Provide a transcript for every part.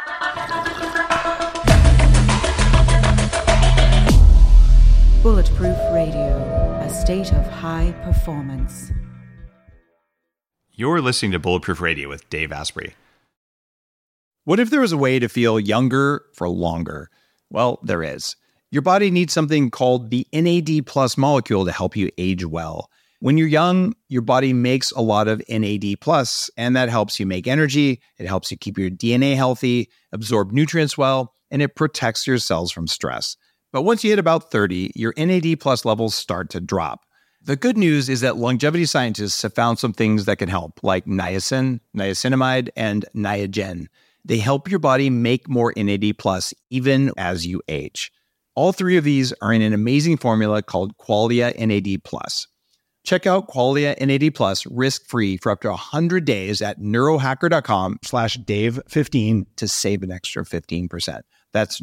Bulletproof Radio, a state of high performance. You're listening to Bulletproof Radio with Dave Asprey. What if there was a way to feel younger for longer? Well, there is. Your body needs something called the NAD+ molecule to help you age well. When you're young, your body makes a lot of NAD+, and that helps you make energy, it helps you keep your DNA healthy, absorb nutrients well, and it protects your cells from stress. But once you hit about 30, your NAD+ levels start to drop. The good news is that longevity scientists have found some things that can help, like niacin, niacinamide, and Niagen. They help your body make more NAD+ even as you age. All three of these are in an amazing formula called Qualia NAD+. Check out Qualia NAD+ risk-free for up to 100 days at neurohacker.com/Dave15 to save an extra 15%. That's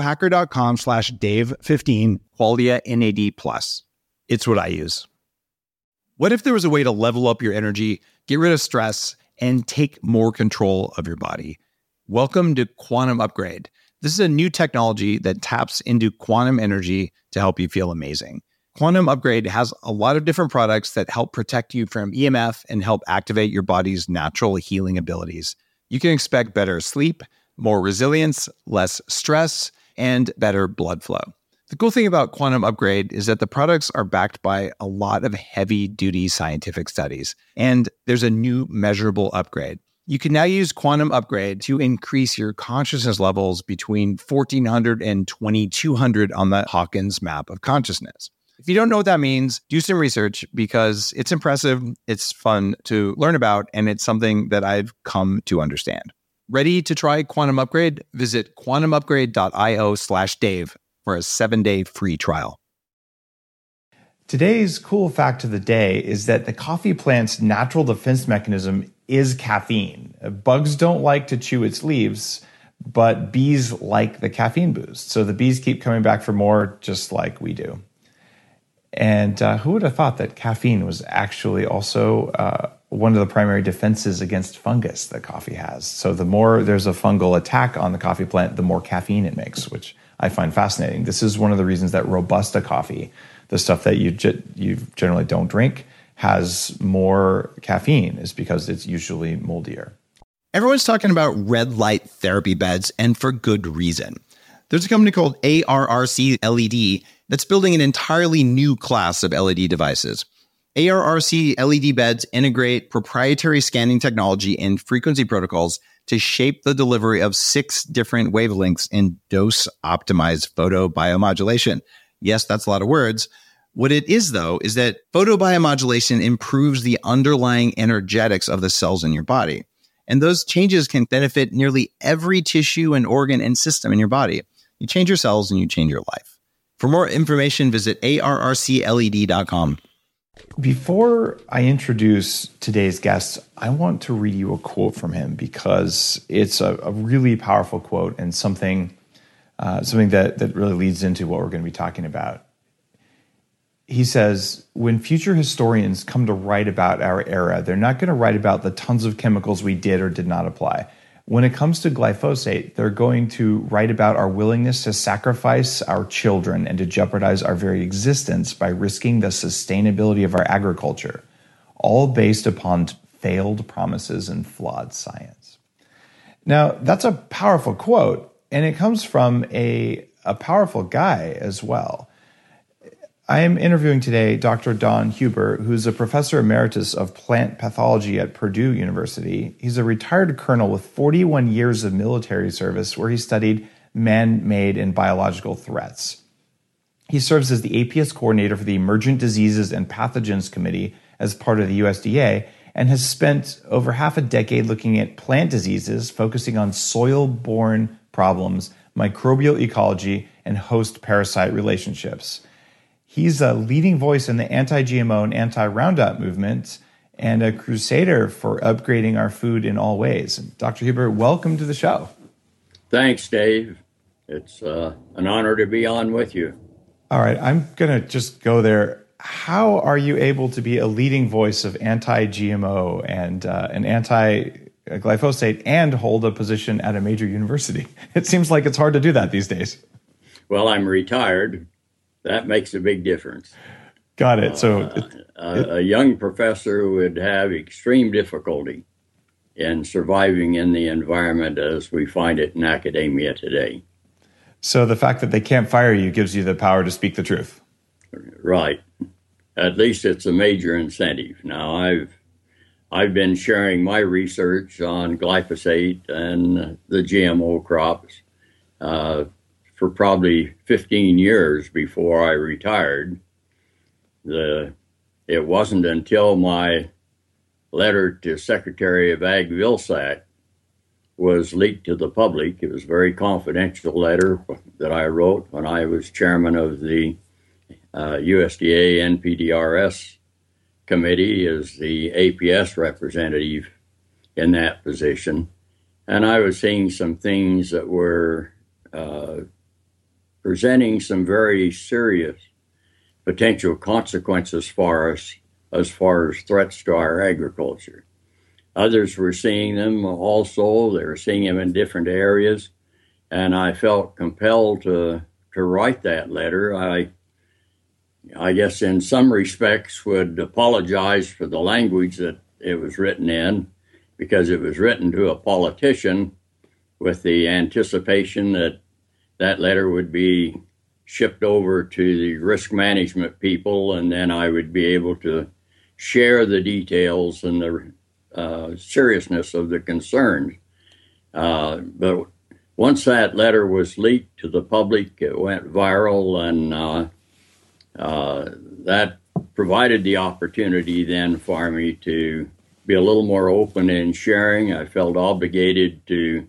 neurohacker.com/Dave15, Qualia NAD+. It's what I use. What if there was a way to level up your energy, get rid of stress, and take more control of your body? Welcome to Quantum Upgrade. This is a new technology that taps into quantum energy to help you feel amazing. Quantum Upgrade has a lot of different products that help protect you from EMF and help activate your body's natural healing abilities. You can expect better sleep, more resilience, less stress, and better blood flow. The cool thing about Quantum Upgrade is that the products are backed by a lot of heavy-duty scientific studies, and there's a new measurable upgrade. You can now use Quantum Upgrade to increase your consciousness levels between 1,400 and 2,200 on the Hawkins map of consciousness. If you don't know what that means, do some research because it's impressive, it's fun to learn about, and it's something that I've come to understand. Ready to try Quantum Upgrade? Visit quantumupgrade.io/Dave for a 7-day free trial. Today's cool fact of the day is that the coffee plant's natural defense mechanism is caffeine. Bugs don't like to chew its leaves, but bees like the caffeine boost. So the bees keep coming back for more, just like we do. And who would have thought that caffeine was actually also one of the primary defenses against fungus that coffee has? So the more there's a fungal attack on the coffee plant, the more caffeine it makes, which I find fascinating. This is one of the reasons that Robusta coffee, the stuff that you generally don't drink, has more caffeine, is because it's usually moldier. Everyone's talking about red light therapy beds, and for good reason. There's a company called ARRC LED that's building an entirely new class of LED devices. ARRC LED beds integrate proprietary scanning technology and frequency protocols to shape the delivery of 6 different wavelengths in dose-optimized photobiomodulation. Yes, that's a lot of words. What it is, though, is that photobiomodulation improves the underlying energetics of the cells in your body. And those changes can benefit nearly every tissue and organ and system in your body. You change your cells and you change your life. For more information, visit arrcled.com. Before I introduce today's guest, I want to read you a quote from him because it's a really powerful quote and something that really leads into what we're going to be talking about. He says, when future historians come to write about our era, they're not going to write about the tons of chemicals we did or did not apply. When it comes to glyphosate, they're going to write about our willingness to sacrifice our children and to jeopardize our very existence by risking the sustainability of our agriculture, all based upon failed promises and flawed science. Now, that's a powerful quote, and it comes from a powerful guy as well. I am interviewing today Dr. Don Huber, who's a professor emeritus of plant pathology at Purdue University. He's a retired colonel with 41 years of military service where he studied man-made and biological threats. He serves as the APS coordinator for the Emergent Diseases and Pathogens Committee as part of the USDA and has spent over half a decade looking at plant diseases, focusing on soil-borne problems, microbial ecology, and host-parasite relationships. He's a leading voice in the anti-GMO and anti-Roundup movement and a crusader for upgrading our food in all ways. Dr. Huber, welcome to the show. Thanks, Dave. It's an honor to be on with you. All right, I'm going to just go there. How are you able to be a leading voice of anti-GMO and an glyphosate and hold a position at a major university. It seems like it's hard to do that these days. Well, I'm retired. That makes a big difference. Got it. So a young professor would have extreme difficulty in surviving in the environment as we find it in academia today. So the fact that they can't fire you gives you the power to speak the truth. Right. At least it's a major incentive. Now, I've been sharing my research on glyphosate and the GMO crops for probably 15 years before I retired. It wasn't until my letter to Secretary of Ag Vilsack was leaked to the public. It was a very confidential letter that I wrote when I was chairman of the USDA NPDRS committee as the APS representative in that position. And I was seeing some things that were presenting some very serious potential consequences for us as far as threats to our agriculture. Others were seeing them also. They were seeing them in different areas. And I felt compelled to write that letter. I guess in some respects would apologize for the language that it was written in, because it was written to a politician with the anticipation that that letter would be shipped over to the risk management people, and then I would be able to share the details and the seriousness of the concerns. But once that letter was leaked to the public, it went viral, and that provided the opportunity then for me to be a little more open in sharing. I felt obligated to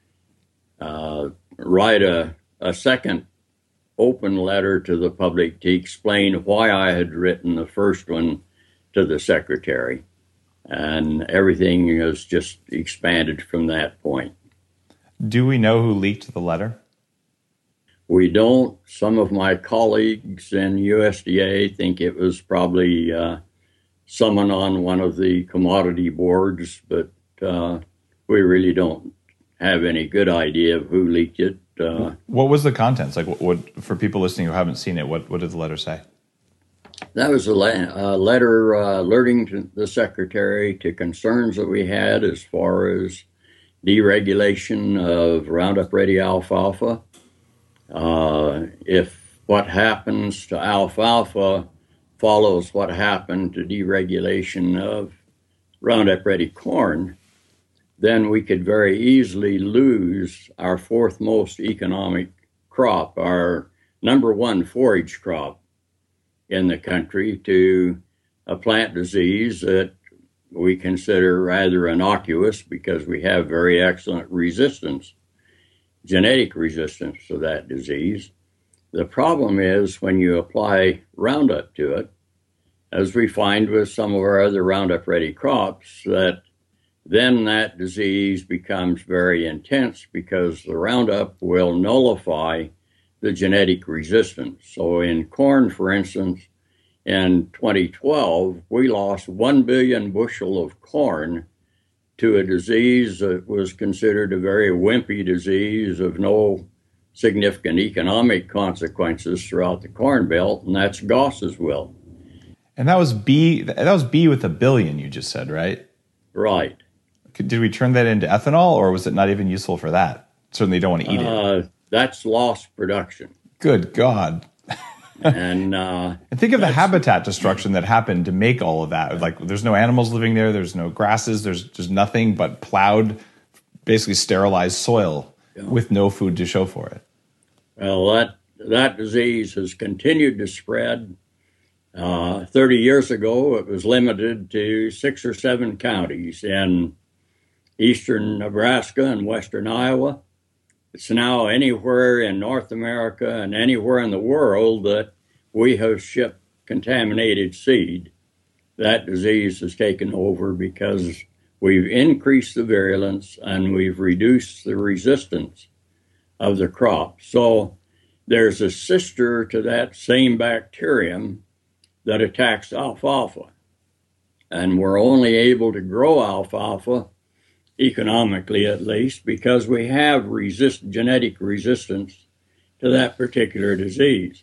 write a second open letter to the public to explain why I had written the first one to the secretary. And everything has just expanded from that point. Do we know who leaked the letter? We don't. Some of my colleagues in USDA think it was probably someone on one of the commodity boards, but we really don't have any good idea of who leaked it. What was the contents? Like, what for people listening who haven't seen it, what did the letter say? That was a letter alerting to the secretary to concerns that we had as far as deregulation of Roundup Ready alfalfa. If what happens to alfalfa follows what happened to deregulation of Roundup Ready corn, then we could very easily lose our fourth most economic crop, our number one forage crop in the country, to a plant disease that we consider rather innocuous because we have very excellent resistance, genetic resistance to that disease. The problem is when you apply Roundup to it, as we find with some of our other Roundup Ready crops, that then that disease becomes very intense because the Roundup will nullify the genetic resistance. So in corn, for instance, in 2012, we lost 1 billion bushel of corn to a disease that was considered a very wimpy disease of no significant economic consequences throughout the Corn Belt, and that's Goss's wilt. And that was B with a billion, you just said, right? Right. Did we turn that into ethanol, or was it not even useful for that? Certainly don't want to eat it. That's lost production. Good God. And think of the habitat destruction that happened to make all of that. Like, there's no animals living there. There's no grasses. There's nothing but plowed, basically sterilized soil with no food to show for it. Well, that disease has continued to spread. 30 years ago, it was limited to 6 or 7 counties in eastern Nebraska and western Iowa. It's now anywhere in North America and anywhere in the world that we have shipped contaminated seed. That disease has taken over because we've increased the virulence and we've reduced the resistance of the crop. So there's a sister to that same bacterium that attacks alfalfa. And we're only able to grow alfalfa economically at least, because we have genetic resistance to that particular disease.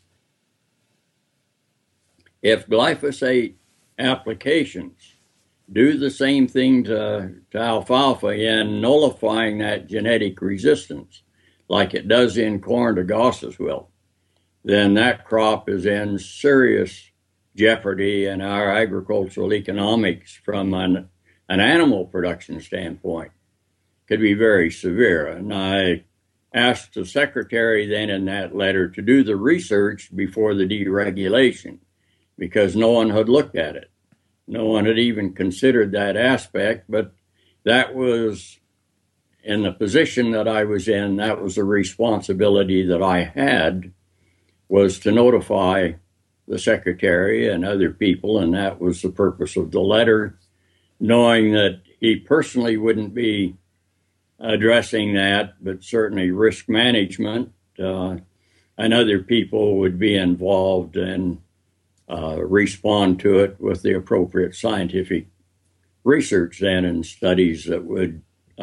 If glyphosate applications do the same thing to alfalfa in nullifying that genetic resistance, like it does in corn to Goss's wilt, then that crop is in serious jeopardy in our agricultural economics from an animal production standpoint. Could be very severe. And I asked the secretary then in that letter to do the research before the deregulation, because no one had looked at it. No one had even considered that aspect, but that was, in the position that I was in, that was a responsibility that I had, was to notify the secretary and other people, and that was the purpose of the letter, knowing that he personally wouldn't be addressing that, but certainly risk management and other people would be involved and respond to it with the appropriate scientific research then and studies that would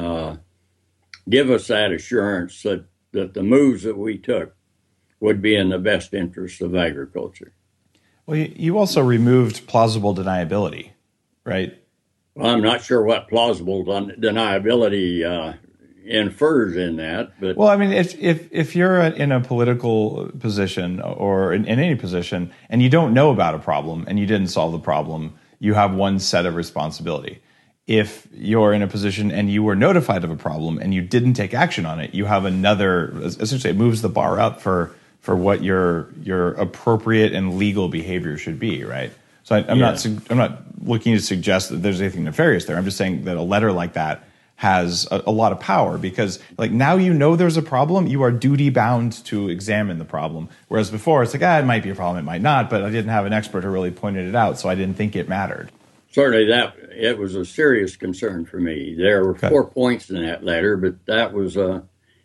give us that assurance that the moves that we took would be in the best interest of agriculture. Well, you also removed plausible deniability, right? Well, I'm not sure what plausible deniability infers in that, but well, I mean, if you're in a political position or in any position and you don't know about a problem and you didn't solve the problem, you have one set of responsibility. If you're in a position and you were notified of a problem and you didn't take action on it, you have another. Essentially, it moves the bar up for what your appropriate and legal behavior should be, right? So I'm not looking to suggest that there's anything nefarious there. I'm just saying that a letter like that has a lot of power, because like now you know there's a problem, you are duty bound to examine the problem. Whereas before it's like, it might be a problem, it might not, but I didn't have an expert who really pointed it out, so I didn't think it mattered. Certainly it was a serious concern for me. There were 4 points in that letter, but that was a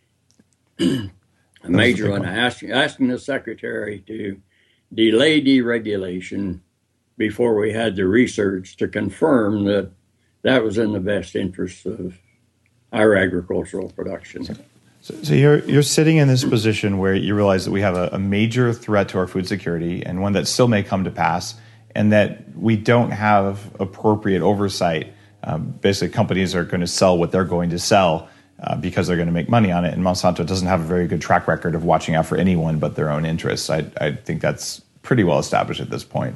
major one. Asking the secretary to delay deregulation before we had the research to confirm that that was in the best interest of our agricultural production. So you're sitting in this position where you realize that we have a major threat to our food security, and one that still may come to pass, and that we don't have appropriate oversight. Basically, companies are going to sell what they're going to sell because they're going to make money on it, and Monsanto doesn't have a very good track record of watching out for anyone but their own interests. I think that's pretty well established at this point.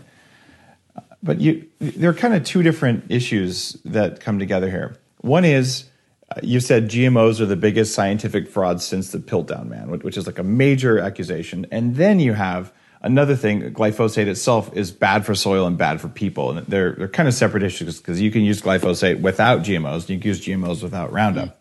But there are kind of two different issues that come together here. One is, you said GMOs are the biggest scientific fraud since the Piltdown Man, which is like a major accusation. And then you have another thing, glyphosate itself is bad for soil and bad for people. And they're kind of separate issues, because you can use glyphosate without GMOs, and you can use GMOs without Roundup.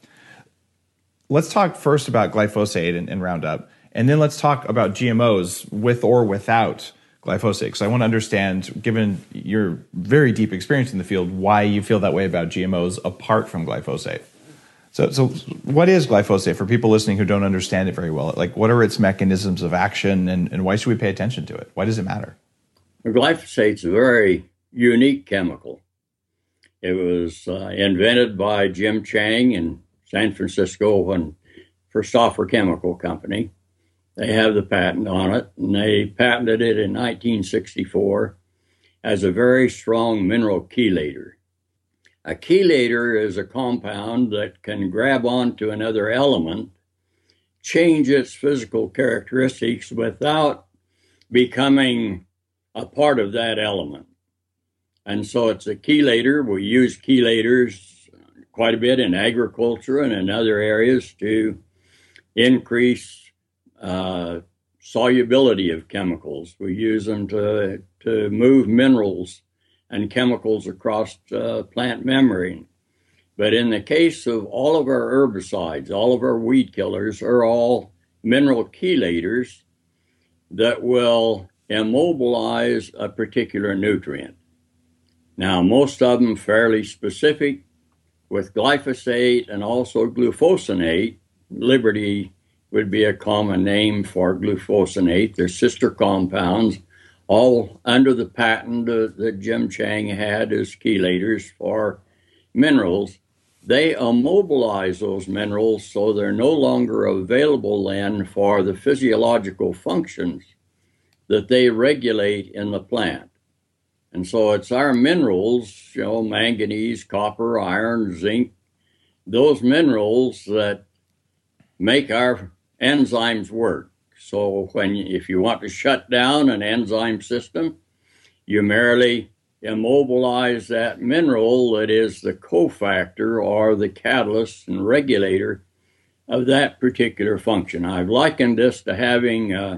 Let's talk first about glyphosate and Roundup, and then let's talk about GMOs with or without glyphosate, because I want to understand, given your very deep experience in the field, why you feel that way about GMOs apart from glyphosate. So what is glyphosate for people listening who don't understand it very well? Like, what are its mechanisms of action, and why should we pay attention to it? Why does it matter? Well, glyphosate's a very unique chemical. It was invented by Jim Chang in San Francisco when Christopher Chemical Company. They have the patent on it, and they patented it in 1964 as a very strong mineral chelator. A chelator is a compound that can grab onto another element, change its physical characteristics without becoming a part of that element. And so it's a chelator. We use chelators quite a bit in agriculture and in other areas to increase solubility of chemicals. We use them to move minerals and chemicals across plant membrane. But in the case of all of our herbicides, all of our weed killers are all mineral chelators that will immobilize a particular nutrient. Now, most of them fairly specific. With glyphosate and also glufosinate, Liberty would be a common name for glufosinate. They're sister compounds, all under the patent that Jim Chang had as chelators for minerals. they immobilize those minerals so they're no longer available then for the physiological functions that they regulate in the plant. And so it's our minerals, manganese, copper, iron, zinc, those minerals that make our enzymes work. So if you want to shut down an enzyme system, you merely immobilize that mineral that is the cofactor or the catalyst and regulator of that particular function. I've likened this to having a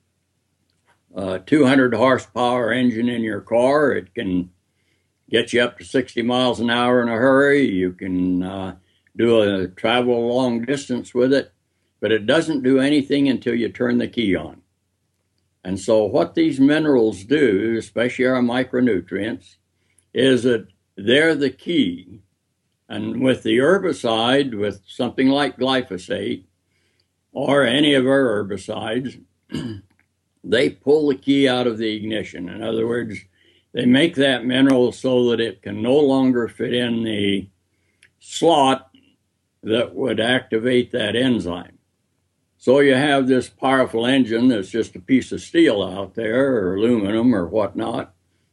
200 horsepower engine in your car. It can get you up to 60 miles an hour in a hurry. You can travel a long distance with it, but it doesn't do anything until you turn the key on. And so what these minerals do, especially our micronutrients, is that they're the key. And with the herbicide, with something like glyphosate or any of our herbicides, they pull the key out of the ignition. In other words, they make that mineral so that it can no longer fit in the slot that would activate that enzyme. So you have this powerful engine that's just a piece of steel out there, or aluminum or whatnot,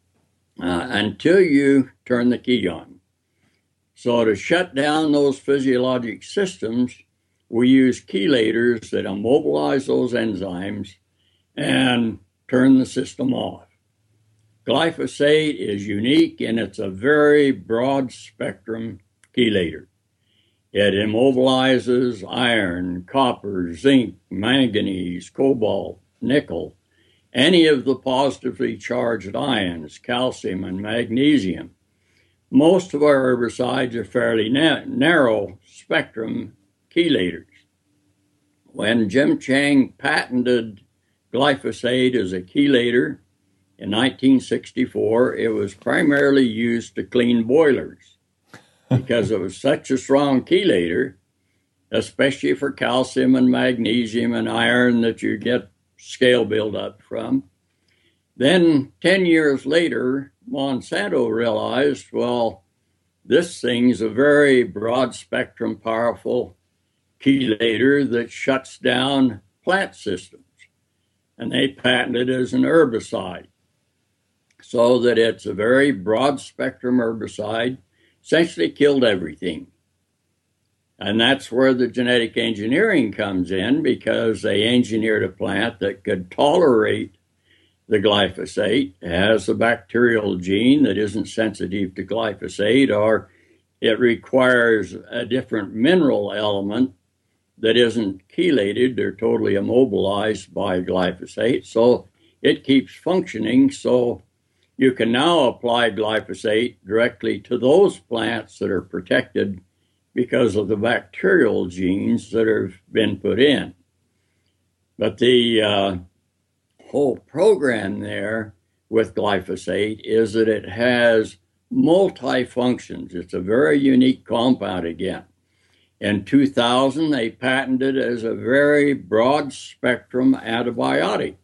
until you turn the key on. So to shut down those physiologic systems, we use chelators that immobilize those enzymes and turn the system off. Glyphosate is unique, and it's a very broad spectrum chelator. It immobilizes iron, copper, zinc, manganese, cobalt, nickel, any of the positively charged ions, calcium and magnesium. Most of our herbicides are fairly narrow spectrum chelators. When Jim Chang patented glyphosate as a chelator in 1964, it was primarily used to clean boilers because it was such a strong chelator, especially for calcium and magnesium and iron that you get scale buildup from. Then 10 years later, Monsanto realized, well, this thing's a very broad spectrum, powerful chelator that shuts down plant systems. And they patented it as an herbicide, so that it's a very broad spectrum herbicide, essentially killed everything. And that's where the genetic engineering comes in, because they engineered a plant that could tolerate the glyphosate, has a bacterial gene that isn't sensitive to glyphosate, or it requires a different mineral element that isn't chelated. They're totally immobilized by glyphosate, so it keeps functioning. So you can now apply glyphosate directly to those plants that are protected because of the bacterial genes that have been put in. But the whole program there with glyphosate is that it has multi-functions. It's a very unique compound again. In 2000, they patented it as a very broad spectrum antibiotic.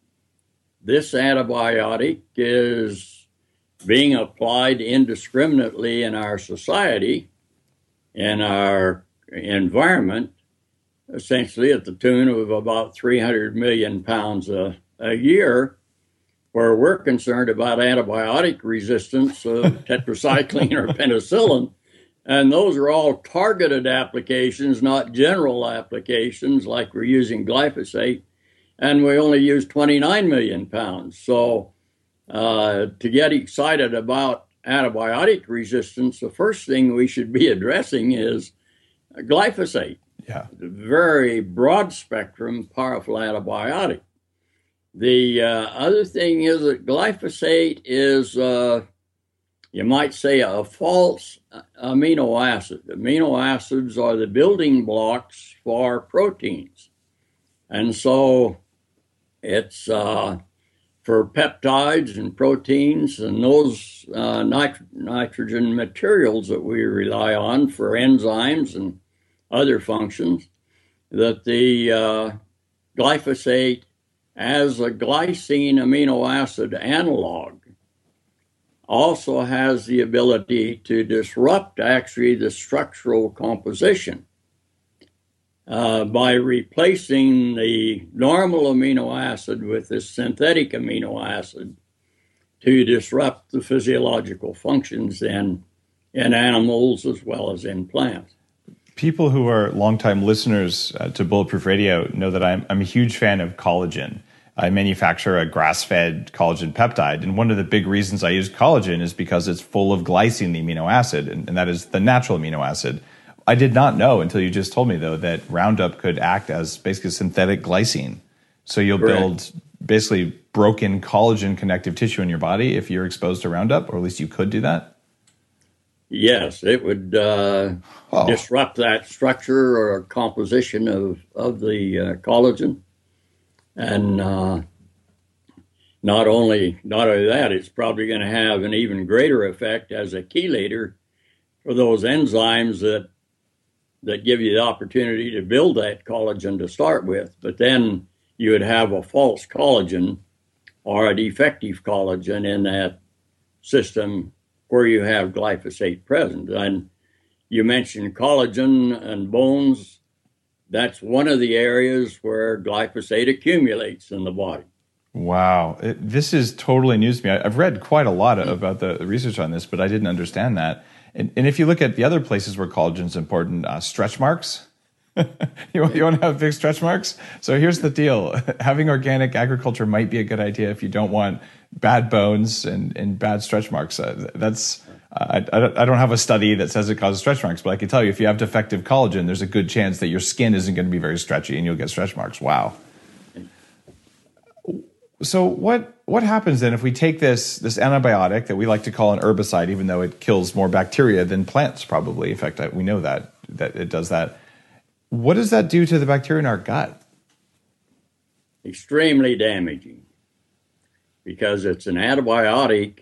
This antibiotic is being applied indiscriminately in our society, in our environment, essentially at the tune of about 300 million pounds a year, where we're concerned about antibiotic resistance of tetracycline or penicillin. And those are all targeted applications, not general applications like we're using glyphosate. And we only use 29 million pounds. So to get excited about antibiotic resistance, the first thing we should be addressing is glyphosate. Yeah. It's a very broad spectrum, powerful antibiotic. The other thing is that glyphosate is, you might say, a false amino acid. Amino acids are the building blocks for proteins. And so it's for peptides and proteins and those nitrogen materials that we rely on for enzymes and other functions, that the glyphosate as a glycine amino acid analog also has the ability to disrupt actually the structural composition by replacing the normal amino acid with this synthetic amino acid to disrupt the physiological functions in animals as well as in plants. People who are longtime listeners to Bulletproof Radio know that I'm a huge fan of collagen. I manufacture a grass-fed collagen peptide, and one of the big reasons I use collagen is because it's full of glycine, the amino acid, and that is the natural amino acid. I did not know until you just told me, though, that Roundup could act as basically synthetic glycine. So you'll build basically broken collagen connective tissue in your body if you're exposed to Roundup, or at least you could do that? Yes, it would disrupt that structure or composition of the collagen. And not only that, it's probably going to have an even greater effect as a chelator for those enzymes that give you the opportunity to build that collagen to start with. But then you would have a false collagen or a defective collagen in that system where you have glyphosate present. And you mentioned collagen and bones. That's one of the areas where glyphosate accumulates in the body. Wow. This is totally news to me. I've read quite a lot about the research on this, but I didn't understand that. And if you look at the other places where collagen is important, stretch marks. You want to have big stretch marks? So here's the deal. Having organic agriculture might be a good idea if you don't want bad bones and bad stretch marks. I don't have a study that says it causes stretch marks, but I can tell you if you have defective collagen, there's a good chance that your skin isn't going to be very stretchy and you'll get stretch marks. Wow. So what happens then if we take this antibiotic that we like to call an herbicide, even though it kills more bacteria than plants probably? In fact, we know that it does that. What does that do to the bacteria in our gut? Extremely damaging, because it's an antibiotic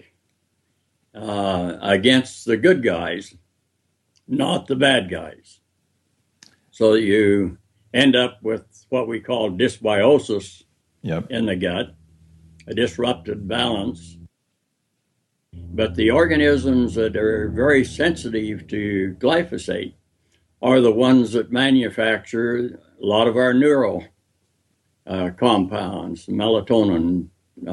against the good guys, not the bad guys. So you end up with what we call dysbiosis in the gut, a disrupted balance. But the organisms that are very sensitive to glyphosate are the ones that manufacture a lot of our neural compounds, melatonin,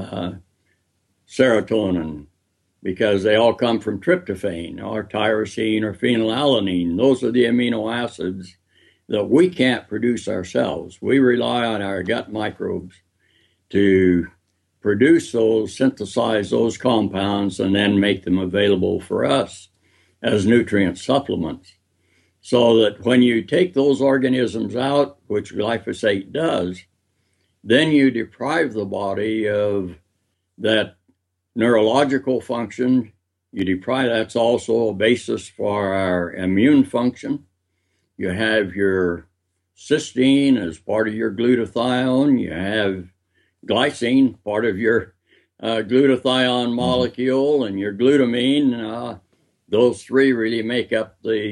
serotonin, because they all come from tryptophan or tyrosine or phenylalanine. Those are the amino acids that we can't produce ourselves. We rely on our gut microbes to produce those, synthesize those compounds, and then make them available for us as nutrient supplements. So that when you take those organisms out, which glyphosate does, then you deprive the body of that neurological function. You deprive, that's also a basis for our immune function. You have your cysteine as part of your glutathione. You have glycine, part of your glutathione molecule, and your glutamine. Those three really make up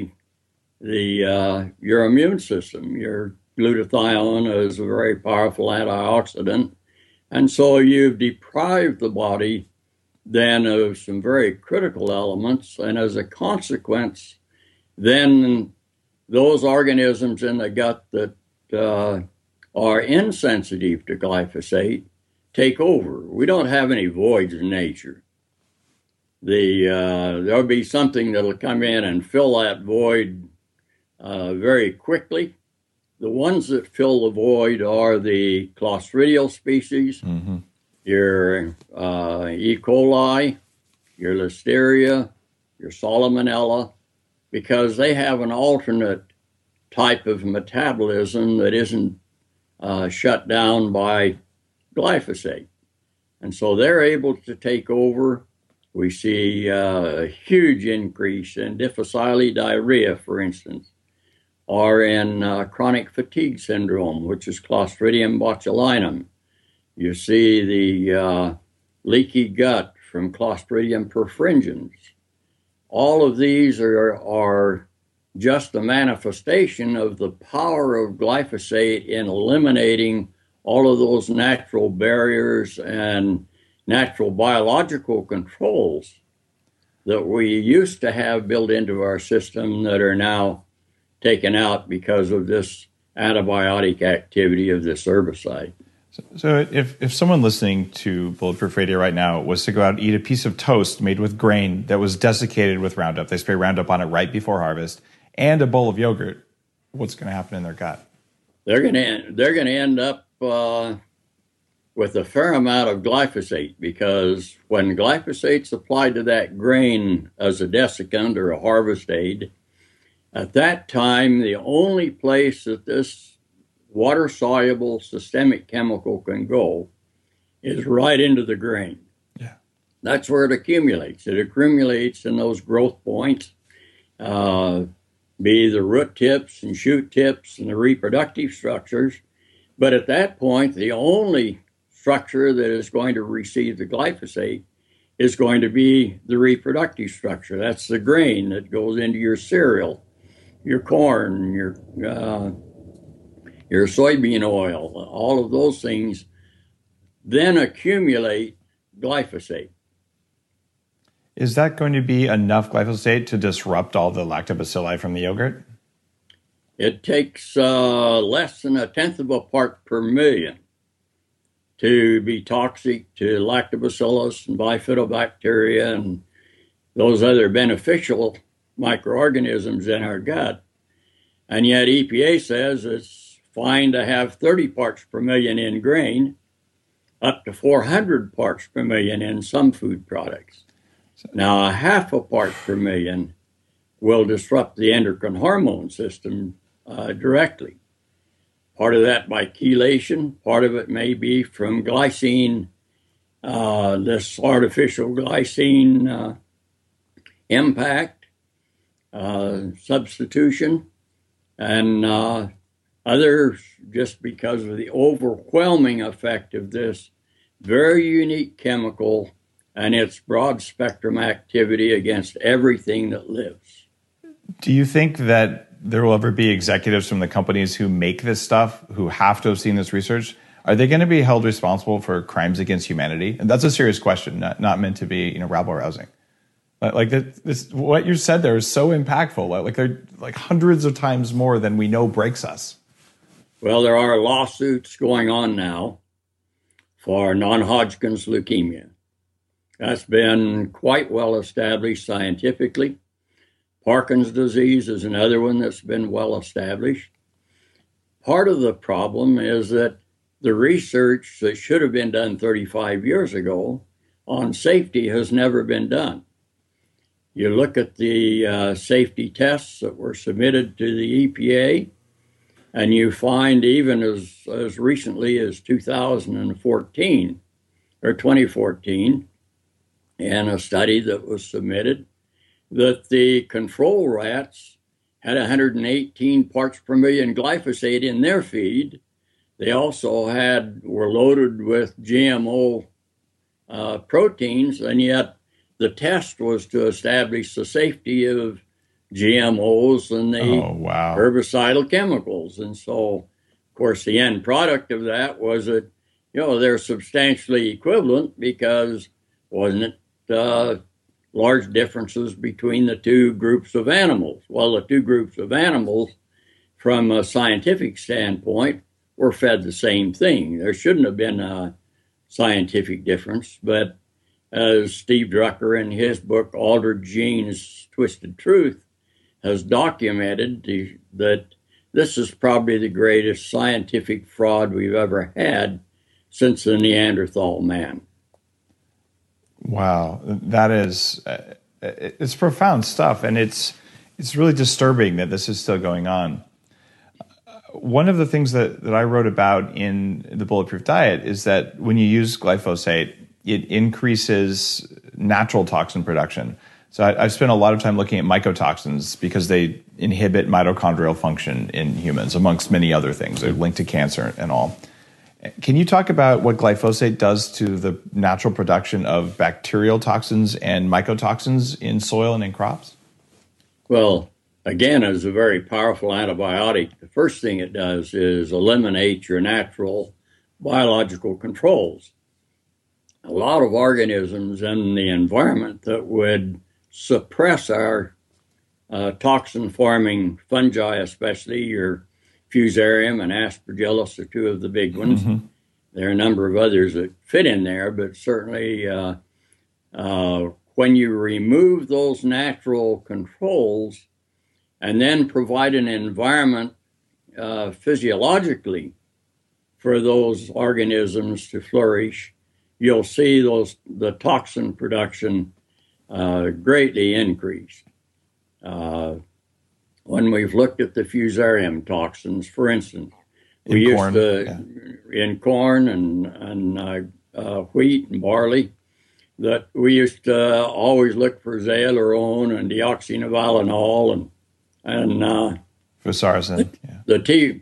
your immune system. Your glutathione is a very powerful antioxidant. And so you've deprived the body then of some very critical elements. And as a consequence, then those organisms in the gut that are insensitive to glyphosate take over. We don't have any voids in nature. There'll be something that'll come in and fill that void very quickly. The ones that fill the void are the Clostridial species, your E. coli, your Listeria, your Salmonella, because they have an alternate type of metabolism that isn't shut down by glyphosate. And so they're able to take over. We see a huge increase in difficile diarrhea, for instance, or in chronic fatigue syndrome, which is Clostridium botulinum. You see the leaky gut from Clostridium perfringens. All of these are just a manifestation of the power of glyphosate in eliminating all of those natural barriers and natural biological controls that we used to have built into our system that are now taken out because of this antibiotic activity of this herbicide. So if someone listening to Bulletproof Radio right now was to go out and eat a piece of toast made with grain that was desiccated with Roundup, they spray Roundup on it right before harvest, and a bowl of yogurt, what's going to happen in their gut? They're going to end up with a fair amount of glyphosate, because when glyphosate's applied to that grain as a desiccant or a harvest aid, at that time the only place that this water-soluble systemic chemical can go is right into the grain. Yeah, that's where it accumulates. It accumulates in those growth points, be the root tips and shoot tips and the reproductive structures. But at that point, the only structure that is going to receive the glyphosate is going to be the reproductive structure. That's the grain that goes into your cereal, your corn, your soybean oil. All of those things then accumulate glyphosate. Is that going to be enough glyphosate to disrupt all the lactobacilli from the yogurt? It takes less than 1/10 of a part per million to be toxic to lactobacillus and bifidobacteria and those other beneficial microorganisms in our gut. And yet EPA says it's fine to have 30 parts per million in grain, up to 400 parts per million in some food products. Now, 1/2 part per million will disrupt the endocrine hormone system directly. Part of that by chelation, part of it may be from glycine, this artificial glycine impact, substitution, and others just because of the overwhelming effect of this very unique chemical and its broad spectrum activity against everything that lives. Do you think that there will ever be executives from the companies who make this stuff who have to have seen this research? Are they going to be held responsible for crimes against humanity? And that's a serious question, not meant to be, rabble rousing. Like this, what you said there is so impactful. Like they're like hundreds of times more than we know breaks us. Well, there are lawsuits going on now for non-Hodgkin's leukemia. That's been quite well established scientifically. Parkinson's disease is another one that's been well established. Part of the problem is that the research that should have been done 35 years ago on safety has never been done. You look at the safety tests that were submitted to the EPA, and you find even as recently as 2014 or 2014, in a study that was submitted, that the control rats had 118 parts per million glyphosate in their feed. They also were loaded with GMO proteins, and yet the test was to establish the safety of GMOs and the herbicidal chemicals. And so, of course, the end product of that was that, they're substantially equivalent because wasn't it large differences between the two groups of animals. Well, the two groups of animals, from a scientific standpoint, were fed the same thing. There shouldn't have been a scientific difference, but as Steve Drucker in his book, Altered Genes, Twisted Truth, has documented that this is probably the greatest scientific fraud we've ever had since the Neanderthal man. Wow, that is, it's profound stuff, and it's really disturbing that this is still going on. One of the things that I wrote about in the Bulletproof Diet is that when you use glyphosate, it increases natural toxin production. So I've spent a lot of time looking at mycotoxins because they inhibit mitochondrial function in humans, amongst many other things. They're linked to cancer and all. Can you talk about what glyphosate does to the natural production of bacterial toxins and mycotoxins in soil and in crops? Well, again, as a very powerful antibiotic, the first thing it does is eliminate your natural biological controls. A lot of organisms in the environment that would suppress our toxin-forming fungi, especially your Fusarium and Aspergillus are two of the big ones. Mm-hmm. There are a number of others that fit in there, but certainly when you remove those natural controls and then provide an environment physiologically for those organisms to flourish, you'll see the toxin production greatly increase. When we've looked at the Fusarium toxins, for instance, in corn and wheat and barley, that we used to always look for zearalenone and deoxynivalenol and fusaricin, the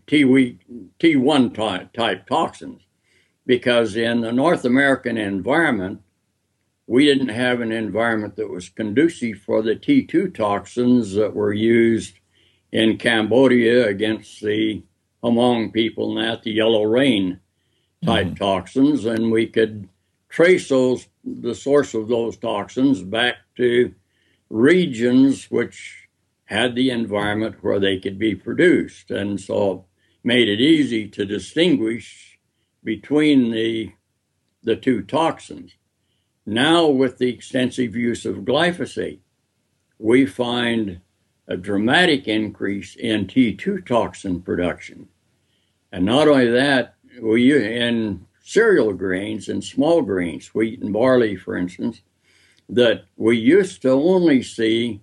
T1 type toxins, because in the North American environment, we didn't have an environment that was conducive for the T2 toxins that were used in Cambodia against the Hmong people, and the yellow rain type toxins, and we could trace the source of those toxins back to regions which had the environment where they could be produced, and so made it easy to distinguish between the two toxins. Now, with the extensive use of glyphosate, we find a dramatic increase in T2 toxin production. And not only that, in cereal grains and small grains, wheat and barley, for instance, that we used to only see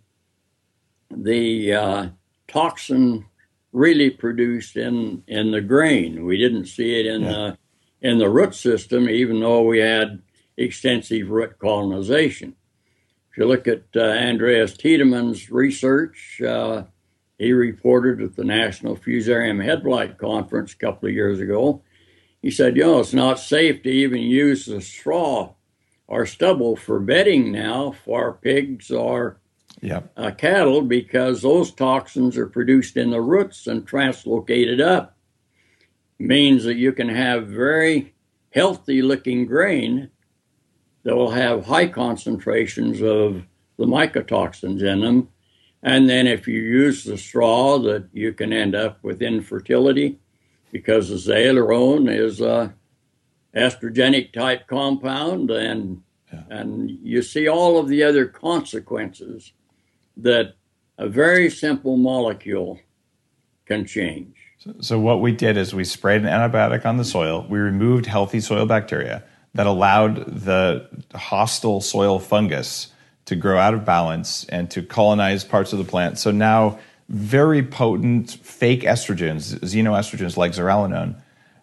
the toxin really produced in the grain. We didn't see it in the root system, even though we had extensive root colonization. If you look at Andreas Tiedemann's research, he reported at the National Fusarium Head Blight Conference a couple of years ago. He said, it's not safe to even use the straw or stubble for bedding now for pigs or cattle, because those toxins are produced in the roots and translocated up. Means that you can have very healthy looking grain that will have high concentrations of the mycotoxins in them. And then if you use the straw, that you can end up with infertility, because the zearalenone is a estrogenic type compound, and you see all of the other consequences that a very simple molecule can change. So what we did is we sprayed an antibiotic on the soil. We removed healthy soil bacteria that allowed the hostile soil fungus to grow out of balance and to colonize parts of the plant. So now very potent fake estrogens, xenoestrogens like zearalenone,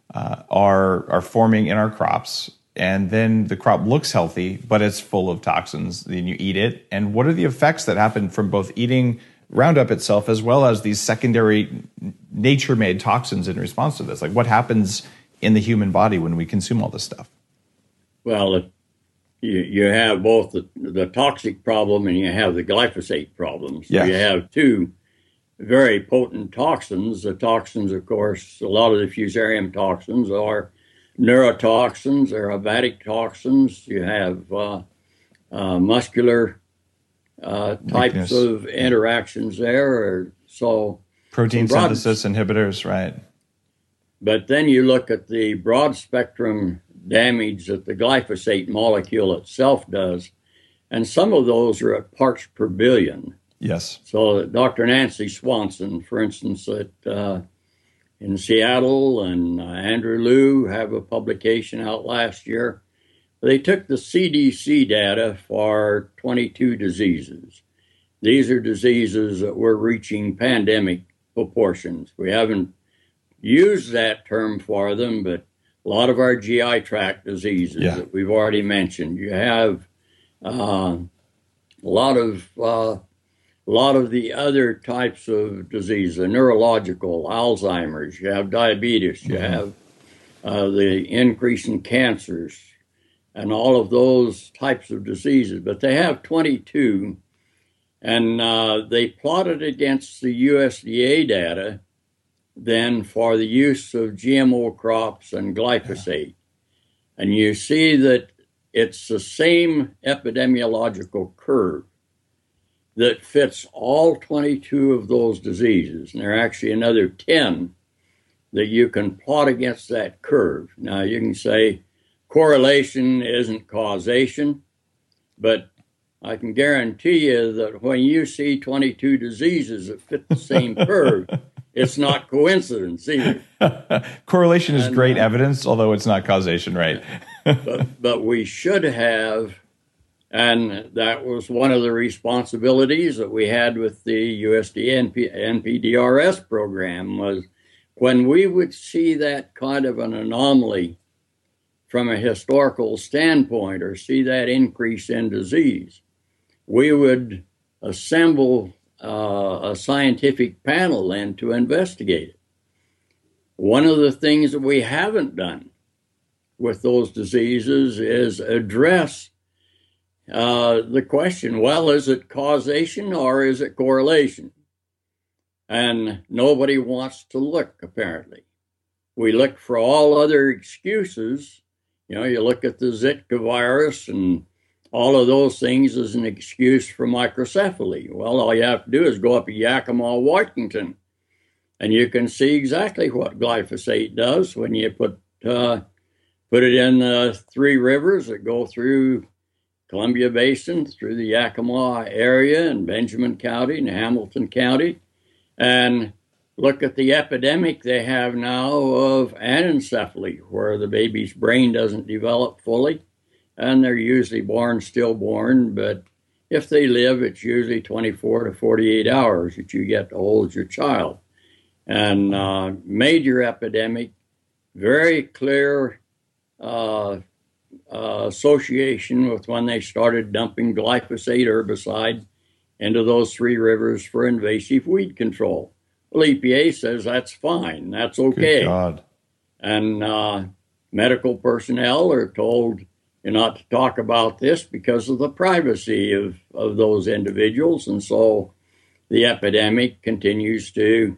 are forming in our crops. And then the crop looks healthy, but it's full of toxins. Then you eat it. And what are the effects that happen from both eating Roundup itself as well as these secondary nature-made toxins in response to this? Like, what happens in the human body when we consume all this stuff? Well, you have both the toxic problem and you have the glyphosate problem. So you have two very potent toxins. The toxins, of course, a lot of the Fusarium toxins are neurotoxins, they're hepatic toxins. You have muscular types of interactions there. So protein synthesis inhibitors, right? But then you look at the broad spectrum damage that the glyphosate molecule itself does, and some of those are at parts per billion. Yes. So Dr. Nancy Swanson, for instance, in Seattle, and Andrew Liu have a publication out last year. They took the CDC data for 22 diseases. These are diseases that were reaching pandemic proportions. We haven't used that term for them, but a lot of our GI tract diseases that we've already mentioned. You have a lot of the other types of disease, the neurological, Alzheimer's. You have diabetes. You have the increase in cancers, and all of those types of diseases. But they have 22, and they plotted against the USDA data then for the use of GMO crops and glyphosate. And you see that it's the same epidemiological curve. that fits all 22 of those diseases. And there are actually another 10 that you can plot against that curve. Now, you can say correlation isn't causation, but I can guarantee you that when you see 22 diseases that fit the same curve, it's not coincidence either. Correlation is great evidence, although it's not causation, right? but we should have, and that was one of the responsibilities that we had with the USDA NPDRS program, was when we would see that kind of an anomaly from a historical standpoint, or see that increase in disease, we would assemble a scientific panel then to investigate it. One of the things that we haven't done with those diseases is address the question, well, is it causation or is it correlation? And nobody wants to look, apparently. We look for all other excuses. You know, you look at the Zika virus and all of those things as an excuse for microcephaly. Well, all you have to do is go up to Yakima, Washington, and you can see exactly what glyphosate does when you put it in the three rivers that go through Columbia Basin, through the Yakima area and Benjamin County and Hamilton County, and look at the epidemic they have now of anencephaly, where the baby's brain doesn't develop fully, and they're usually stillborn, but if they live, it's usually 24 to 48 hours that you get to hold your child. And major epidemic, very clear association with when they started dumping glyphosate herbicide into those three rivers for invasive weed control. Well, EPA says that's fine, that's okay. Good God. And medical personnel are told not to talk about this because of the privacy of those individuals. And so the epidemic continues to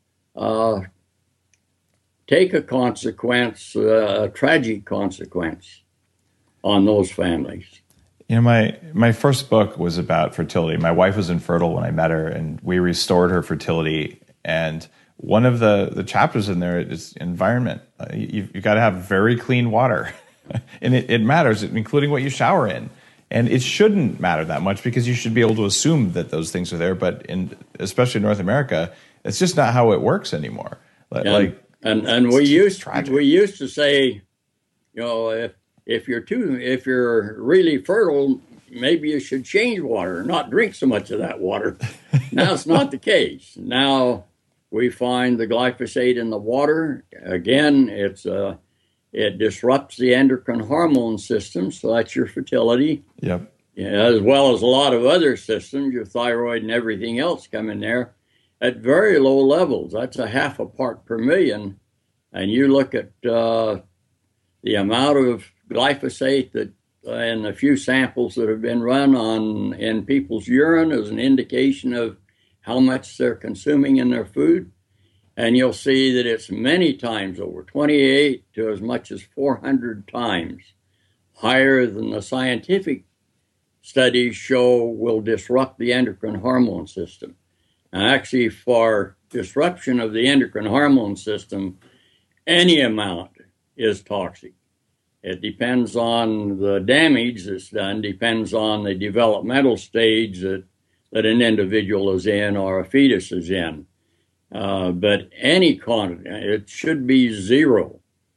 take a consequence, a tragic consequence on those families. You know, my first book was about fertility. My wife was infertile when I met her, and we restored her fertility. And one of the chapters in there is environment. You've got to have very clean water. And it matters, including what you shower in. And it shouldn't matter that much because you should be able to assume that those things are there. But especially in North America, it's just not how it works anymore. And we used to say, you know, if you're really fertile, maybe you should change water, not drink so much of that water. Now it's not the case. Now we find the glyphosate in the water. Again, it disrupts the endocrine hormone system, so that's your fertility. Yep. Yeah, as well as a lot of other systems, your thyroid and everything else come in there at very low levels. That's a 0.5 part per million. And you look at the amount of glyphosate that in the few samples that have been run in people's urine as an indication of how much they're consuming in their food. And you'll see that it's many times over, 28 to as much as 400 times higher than the scientific studies show will disrupt the endocrine hormone system. And actually, for disruption of the endocrine hormone system, any amount is toxic. It depends on the damage that's done, depends on the developmental stage that an individual is in or a fetus is in. But any quantity, it should be zero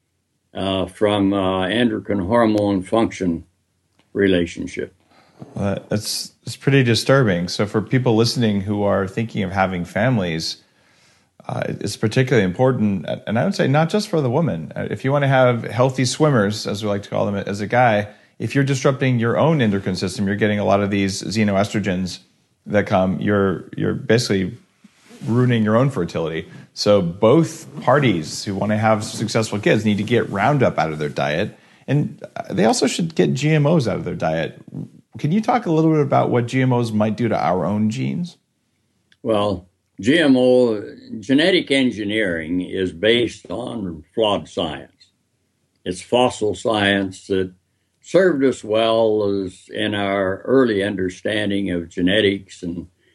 from endocrine hormone function relationship. It's pretty disturbing. So for people listening who are thinking of having families, it's particularly important. And I would say not just for the woman. If you want to have healthy swimmers, as we like to call them, as a guy, if you're disrupting your own endocrine system, you're getting a lot of these xenoestrogens that come. You're basically ruining your own fertility. So both parties who want to have successful kids need to get Roundup out of their diet. And they also should get GMOs out of their diet. Can you talk a little bit about what GMOs might do to our own genes? Well, GMO, genetic engineering, is based on flawed science. It's fossil science that served us well as in our early understanding of genetics and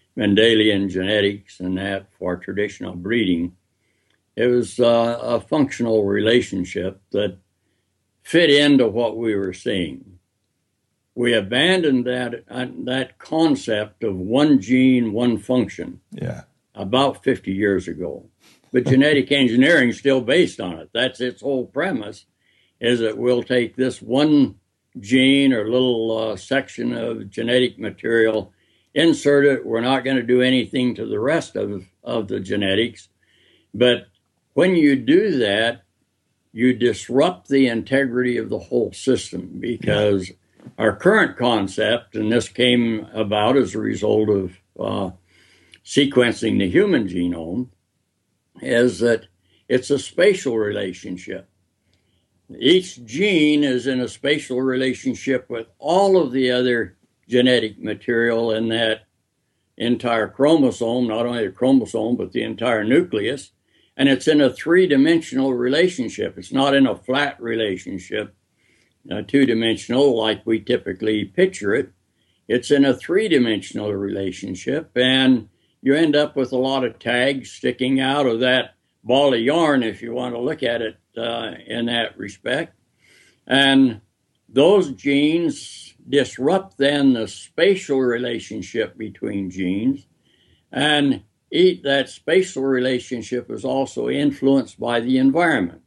Mendelian genetics and that for traditional breeding. It was a functional relationship that fit into what we were seeing. We abandoned that concept of one gene, one function about 50 years ago. But genetic engineering is still based on it. That's its whole premise, is that we'll take this one gene or little section of genetic material, insert it. We're not going to do anything to the rest of the genetics. But when you do that, you disrupt the integrity of the whole system, because our current concept, and this came about as a result of sequencing the human genome, is that it's a spatial relationship. Each gene is in a spatial relationship with all of the other genetic material in that entire chromosome, not only the chromosome, but the entire nucleus. And it's in a three-dimensional relationship. It's not in a flat relationship, two-dimensional like we typically picture it. It's in a three-dimensional relationship, and you end up with a lot of tags sticking out of that ball of yarn, if you want to look at it in that respect. And those genes disrupt then the spatial relationship between genes, and that spatial relationship is also influenced by the environment.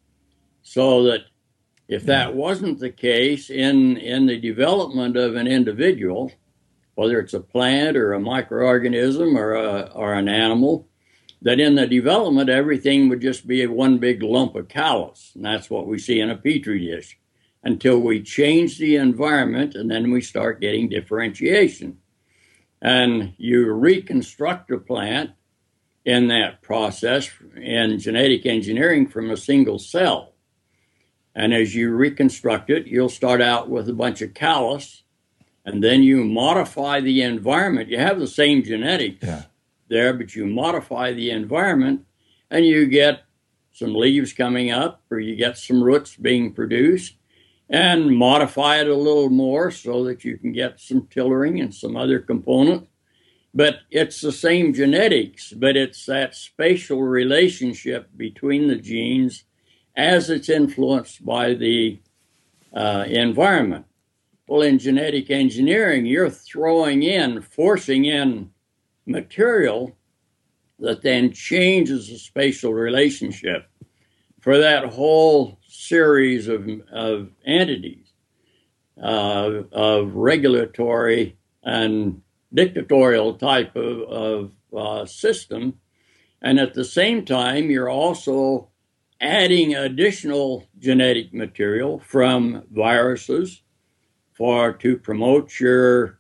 So that if that wasn't the case in the development of an individual, whether it's a plant or a microorganism or an animal, that in the development, everything would just be one big lump of callus. And that's what we see in a Petri dish, until we change the environment, and then we start getting differentiation. And you reconstruct a plant in that process in genetic engineering from a single cell. And as you reconstruct it, you'll start out with a bunch of callus, and then you modify the environment. You have the same genetics there, but you modify the environment, and you get some leaves coming up, or you get some roots being produced, and modify it a little more so that you can get some tillering and some other components. But it's the same genetics, but it's that spatial relationship between the genes as it's influenced by the environment. Well, in genetic engineering, you're forcing in material that then changes the spatial relationship for that whole series of entities, of regulatory and dictatorial type of system. And at the same time, you're also adding additional genetic material from viruses to promote your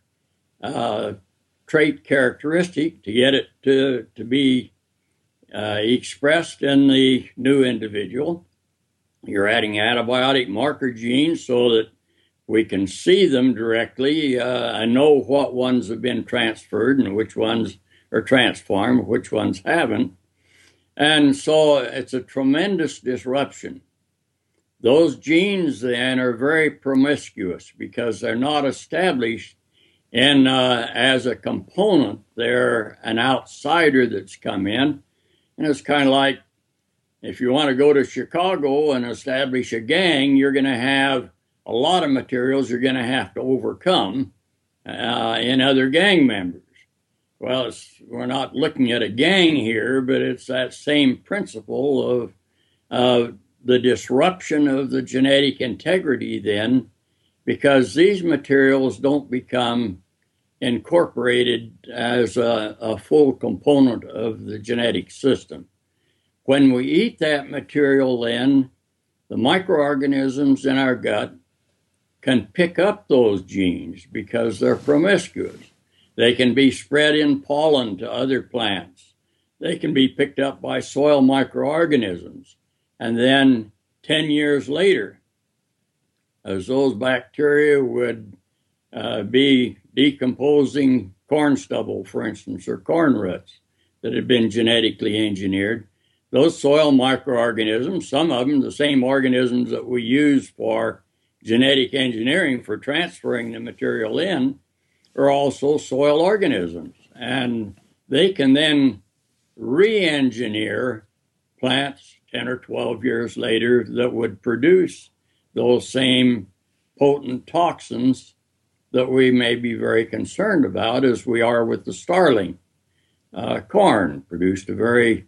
trait characteristic, to get it to be expressed in the new individual. You're adding antibiotic marker genes so that we can see them directly and know what ones have been transferred and which ones are transformed, which ones haven't. And so it's a tremendous disruption. Those genes then are very promiscuous because they're not established as a component. They're an outsider that's come in. And it's kind of like if you want to go to Chicago and establish a gang, you're going to have a lot of materials you're going to have to overcome in other gang members. Well, we're not looking at a gang here, but it's that same principle of the disruption of the genetic integrity then, because these materials don't become incorporated as a full component of the genetic system. When we eat that material then, the microorganisms in our gut can pick up those genes because they're promiscuous. They can be spread in pollen to other plants. They can be picked up by soil microorganisms. And then 10 years later, as those bacteria would be decomposing corn stubble, for instance, or corn roots that had been genetically engineered, those soil microorganisms, some of them the same organisms that we use for genetic engineering for transferring the material in, are also soil organisms. And they can then re-engineer plants 10 or 12 years later that would produce those same potent toxins that we may be very concerned about, as we are with the starling. Corn produced a very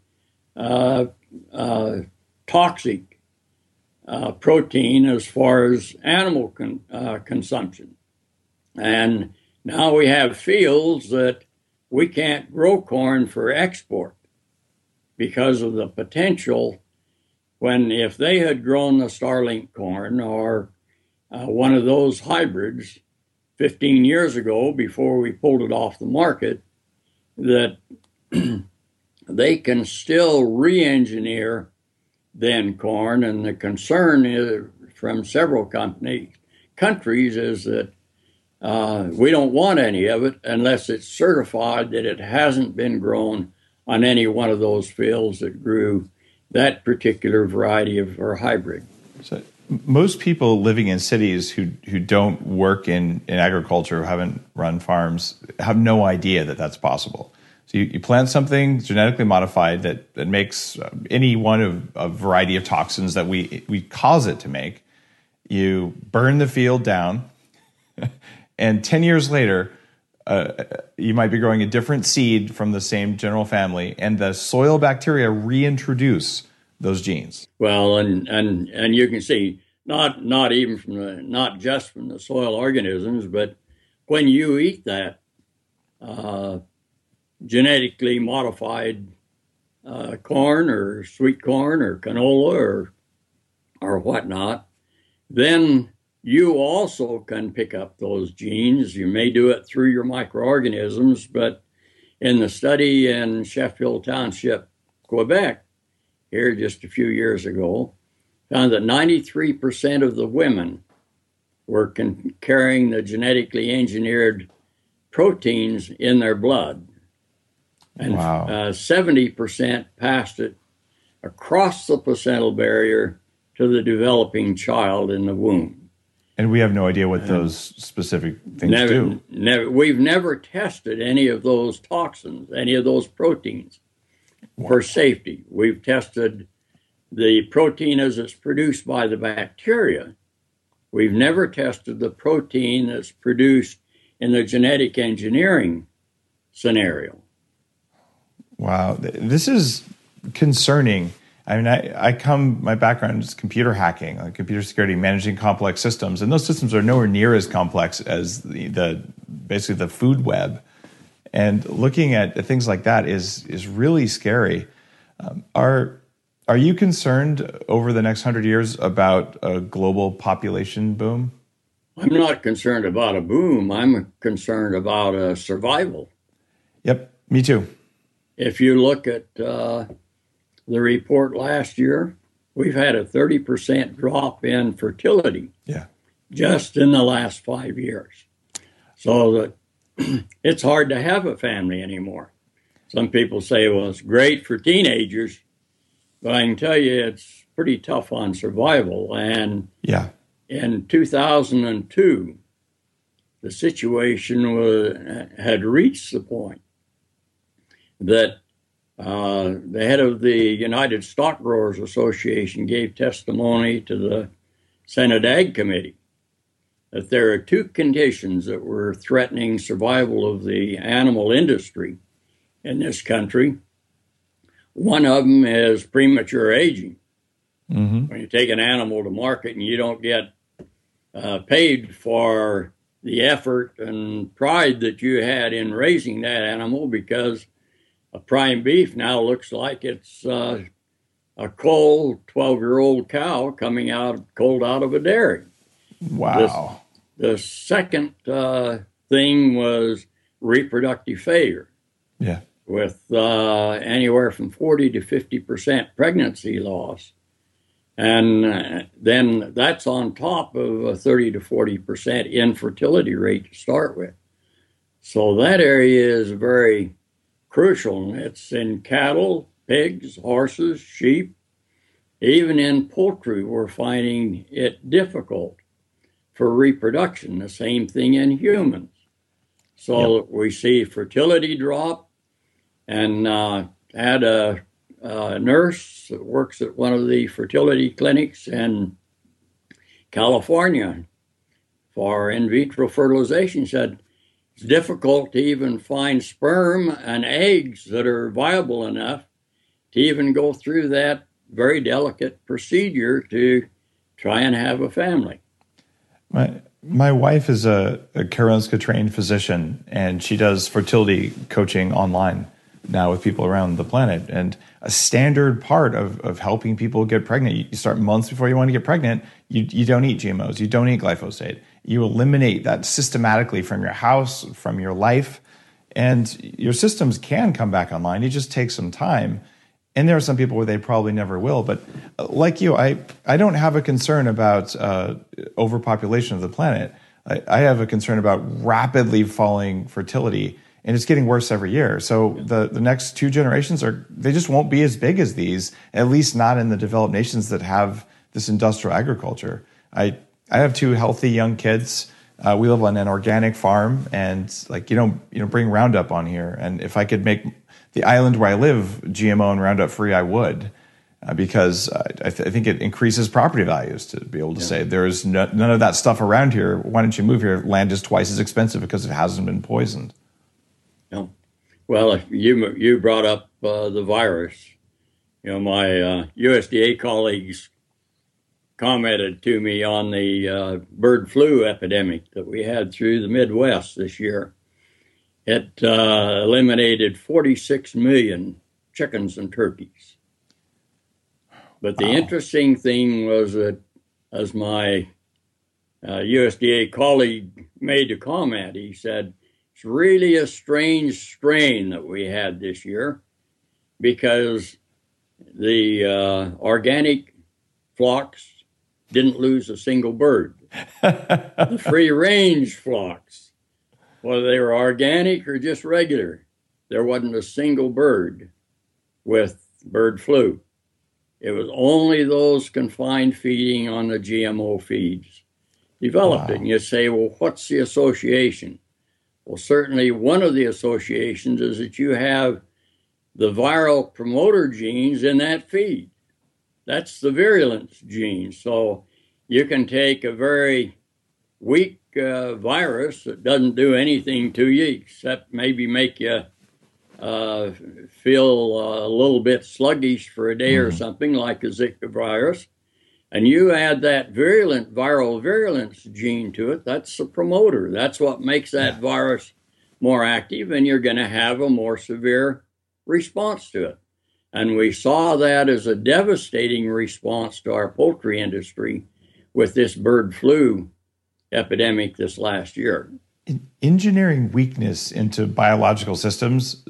toxic protein as far as animal consumption. And now we have fields that we can't grow corn for export because of the potential when, if they had grown the Starlink corn or one of those hybrids 15 years ago before we pulled it off the market, that they can still re-engineer then corn. And the concern is, from several countries is that we don't want any of it unless it's certified that it hasn't been grown on any one of those fields that grew that particular variety of or hybrid. So most people living in cities who don't work in agriculture, who haven't run farms, have no idea that that's possible. So you plant something genetically modified that makes any one of a variety of toxins that we cause it to make. You burn the field down, and 10 years later, you might be growing a different seed from the same general family, and the soil bacteria reintroduce those genes. Well, and you can see not just from the soil organisms, but when you eat that genetically modified corn or sweet corn or canola or whatnot, then you also can pick up those genes. You may do it through your microorganisms, but in the study in Sheffield Township, Quebec, here just a few years ago, found that 93% of the women were carrying the genetically engineered proteins in their blood. And wow. 70% passed it across the placental barrier to the developing child in the womb. And we have no idea what those specific things do. We've never tested any of those toxins, any of those proteins for safety. We've tested the protein as it's produced by the bacteria. We've never tested the protein that's produced in the genetic engineering scenario. Wow, this is concerning. I mean, my background is computer hacking, like computer security, managing complex systems, and those systems are nowhere near as complex as basically the food web. And looking at things like that is really scary. Are you concerned over the next 100 years about a global population boom? I'm not concerned about a boom. I'm concerned about a survival. Yep, me too. If you look at the report last year, we've had a 30% drop in fertility just in the last 5 years. So that it's hard to have a family anymore. Some people say, well, it's great for teenagers, but I can tell you it's pretty tough on survival. And in 2002, the situation had reached the point that the head of the United Stock Growers Association gave testimony to the Senate Ag Committee that there are two conditions that were threatening survival of the animal industry in this country. One of them is premature aging. Mm-hmm. When you take an animal to market and you don't get paid for the effort and pride that you had in raising that animal, because a prime beef now looks like it's a cold 12-year-old cow coming out cold out of a dairy. Wow. The second thing was reproductive failure. Yeah. With anywhere from 40 to 50% pregnancy loss. And then that's on top of a 30 to 40% infertility rate to start with. So that area is very crucial. It's in cattle, pigs, horses, sheep. Even in poultry, we're finding it difficult for reproduction. The same thing in humans. So we see fertility drop, and had a nurse that works at one of the fertility clinics in California for in vitro fertilization. Said it's difficult to even find sperm and eggs that are viable enough to even go through that very delicate procedure to try and have a family. My wife is a Karolinska trained physician, and she does fertility coaching online now with people around the planet. And a standard part of helping people get pregnant, you start months before you want to get pregnant, you don't eat GMOs, you don't eat glyphosate. You eliminate that systematically from your house, from your life, and your systems can come back online. It just takes some time. And there are some people where they probably never will. But like you, I don't have a concern about overpopulation of the planet. I have a concern about rapidly falling fertility, and it's getting worse every year. So the next 2 generations they just won't be as big as these, at least not in the developed nations that have this industrial agriculture. I have 2 healthy young kids. We live on an organic farm, and you don't bring Roundup on here. And if I could make the island where I live GMO and Roundup free, I would, because I think it increases property values to be able to say there's none of that stuff around here. Why don't you move here? Land is twice as expensive because it hasn't been poisoned. Yeah. Well, you brought up the virus. My USDA colleagues commented to me on the bird flu epidemic that we had through the Midwest this year. It eliminated 46 million chickens and turkeys. But the interesting thing was that, as my USDA colleague made a comment, he said, it's really a strange strain that we had this year, because the organic flocks didn't lose a single bird. The free-range flocks, whether they were organic or just regular, there wasn't a single bird with bird flu. It was only those confined feeding on the GMO feeds developed it. And you say, well, what's the association? Well, certainly one of the associations is that you have the viral promoter genes in that feed. That's the virulence gene. So you can take a very weak virus that doesn't do anything to you except maybe make you feel a little bit sluggish for a day or something, like a Zika virus, and you add that viral virulence gene to it. That's the promoter. That's what makes that virus more active, and you're going to have a more severe response to it. And we saw that as a devastating response to our poultry industry with this bird flu epidemic this last year. Engineering weakness into biological systems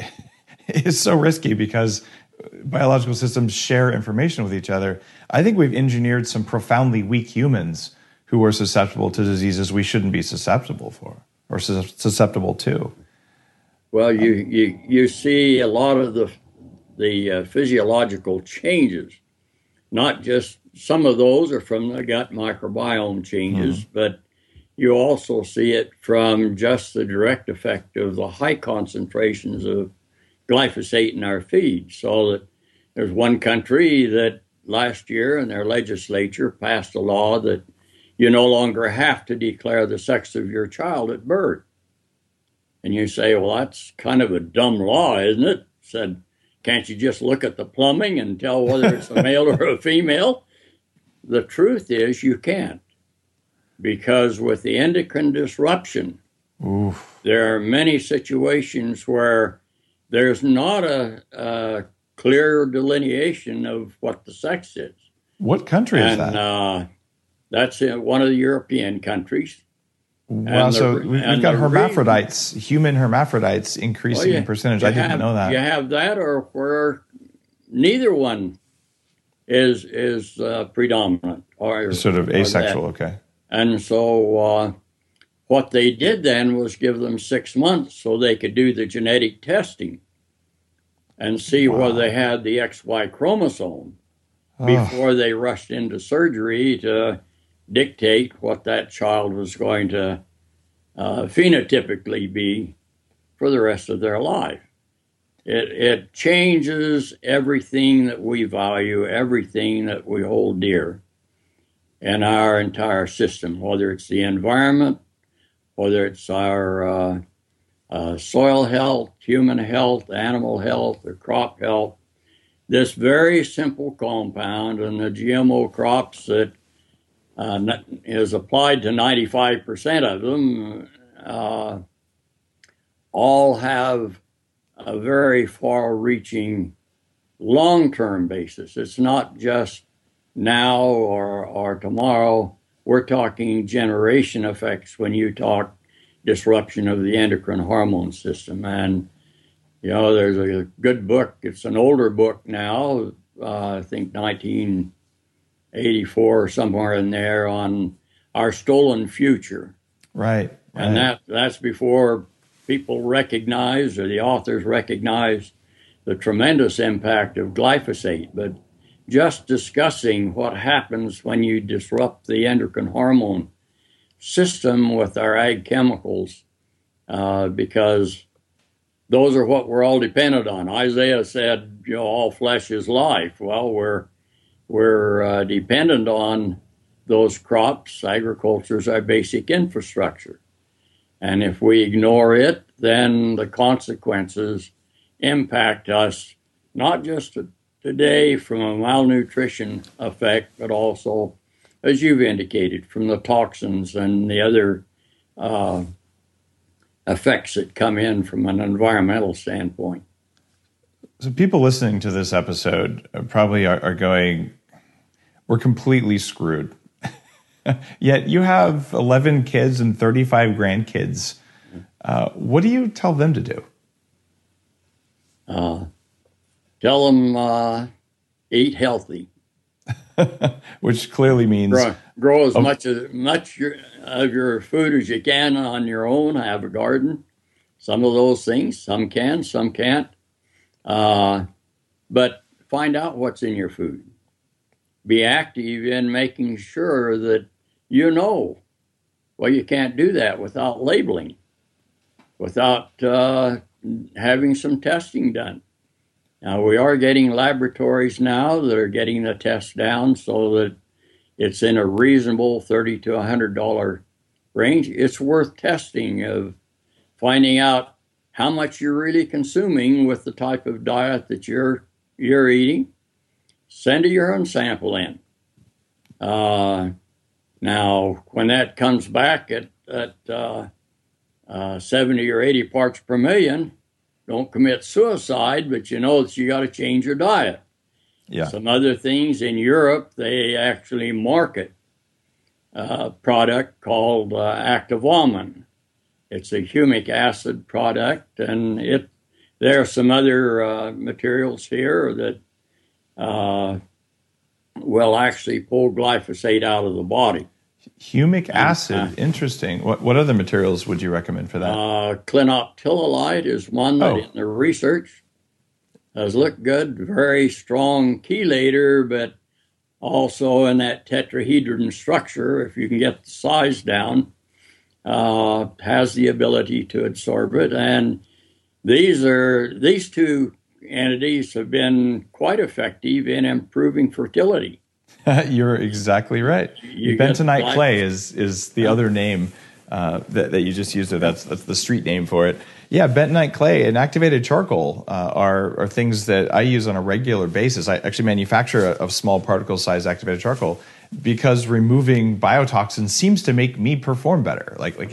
is so risky, because biological systems share information with each other. I think we've engineered some profoundly weak humans who are susceptible to diseases we shouldn't be susceptible for or susceptible to. Well, you see a lot of the physiological changes. Not just some of those are from the gut microbiome changes, but you also see it from just the direct effect of the high concentrations of glyphosate in our feed. So that there's one country that last year in their legislature passed a law that you no longer have to declare the sex of your child at birth. And you say, well, that's kind of a dumb law, isn't it? Said, can't you just look at the plumbing and tell whether it's a male or a female? The truth is you can't, because with the endocrine disruption, there are many situations where there's not a clear delineation of what the sex is. What country is that? That's in one of the European countries. Wow, so we've got hermaphrodites, human hermaphrodites increasing in percentage. I didn't know that. You have that, or where neither one is predominant. Or sort of asexual, okay. And so what they did then was give them 6 months so they could do the genetic testing and see whether they had the XY chromosome before they rushed into surgery to dictate what that child was going to phenotypically be for the rest of their life. It changes everything that we value, everything that we hold dear in our entire system, whether it's the environment, whether it's our soil health, human health, animal health, or crop health. This very simple compound and the GMO crops that is applied to 95% of them all have a very far-reaching long-term basis. It's not just now or tomorrow. We're talking generation effects when you talk disruption of the endocrine hormone system. And, you know, there's a good book. It's an older book now, I think 1984 or somewhere in there, on our stolen future. Right. And that's before people recognize, or the authors recognize, the tremendous impact of glyphosate. But just discussing what happens when you disrupt the endocrine hormone system with our ag chemicals, because those are what we're all dependent on. Isaiah said, you know, all flesh is life. Well, we're dependent on those crops. Agriculture is our basic infrastructure. And if we ignore it, then the consequences impact us, not just today from a malnutrition effect, but also, as you've indicated, from the toxins and the other effects that come in from an environmental standpoint. So people listening to this episode probably are going, we're completely screwed. Yet you have 11 kids and 35 grandkids. What do you tell them to do? Tell them eat healthy. Which clearly means grow as much of your food as you can on your own. Have a garden. Some of those things, some can, some can't. But find out what's in your food. Be active in making sure that you know. Well, you can't do that without labeling, without having some testing done. Now, we are getting laboratories now that are getting the test down so that it's in a reasonable $30 to $100 range. It's worth testing, of finding out how much you're really consuming with the type of diet that you're eating. Send a urine sample in. Now, when that comes back at 70 or 80 parts per million, don't commit suicide, but you know that you got to change your diet. Yeah. Some other things in Europe, they actually market a product called Activomon. It's a humic acid product, and there are some other materials here that will actually pull glyphosate out of the body. Humic acid, interesting. What other materials would you recommend for that? Clinoptilolite is one that in the research has looked good. Very strong chelator, but also in that tetrahedron structure, if you can get the size down, has the ability to absorb it. And these two entities have been quite effective in improving fertility. You're exactly right. Bentonite clay is the other name that you just used there. That's the street name for it. Yeah, bentonite clay and activated charcoal are things that I use on a regular basis. I actually manufacture a small particle-sized activated charcoal because removing biotoxins seems to make me perform better.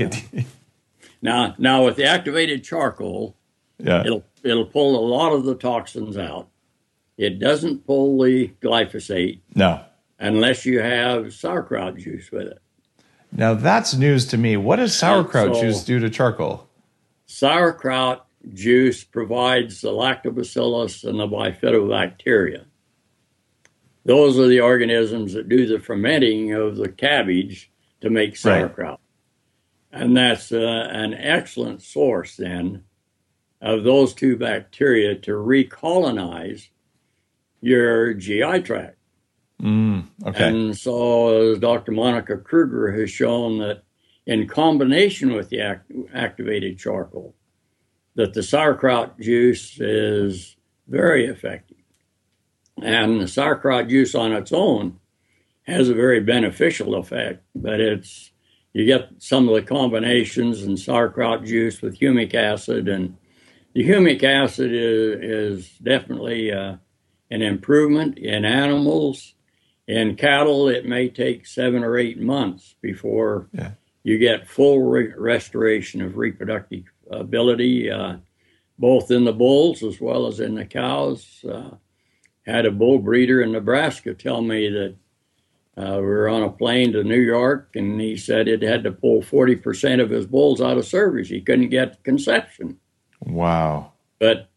Now with the activated charcoal, it'll pull a lot of the toxins out. It doesn't pull the glyphosate. No. Unless you have sauerkraut juice with it. Now that's news to me. What does sauerkraut juice do to charcoal? Sauerkraut juice provides the lactobacillus and the bifidobacteria. Those are the organisms that do the fermenting of the cabbage to make sauerkraut. Right. And that's an excellent source then of those two bacteria to recolonize your GI tract. Okay. And so, as Dr. Monica Kruger has shown, that in combination with the activated charcoal, that the sauerkraut juice is very effective. And the sauerkraut juice on its own has a very beneficial effect, but you get some of the combinations in sauerkraut juice with humic acid, and the humic acid is definitely an improvement in animals. In cattle, it may take 7 or 8 months before you get full restoration of reproductive ability, both in the bulls as well as in the cows. Had a bull breeder in Nebraska tell me that we were on a plane to New York, and he said it had to pull 40% of his bulls out of service. He couldn't get conception. Wow. But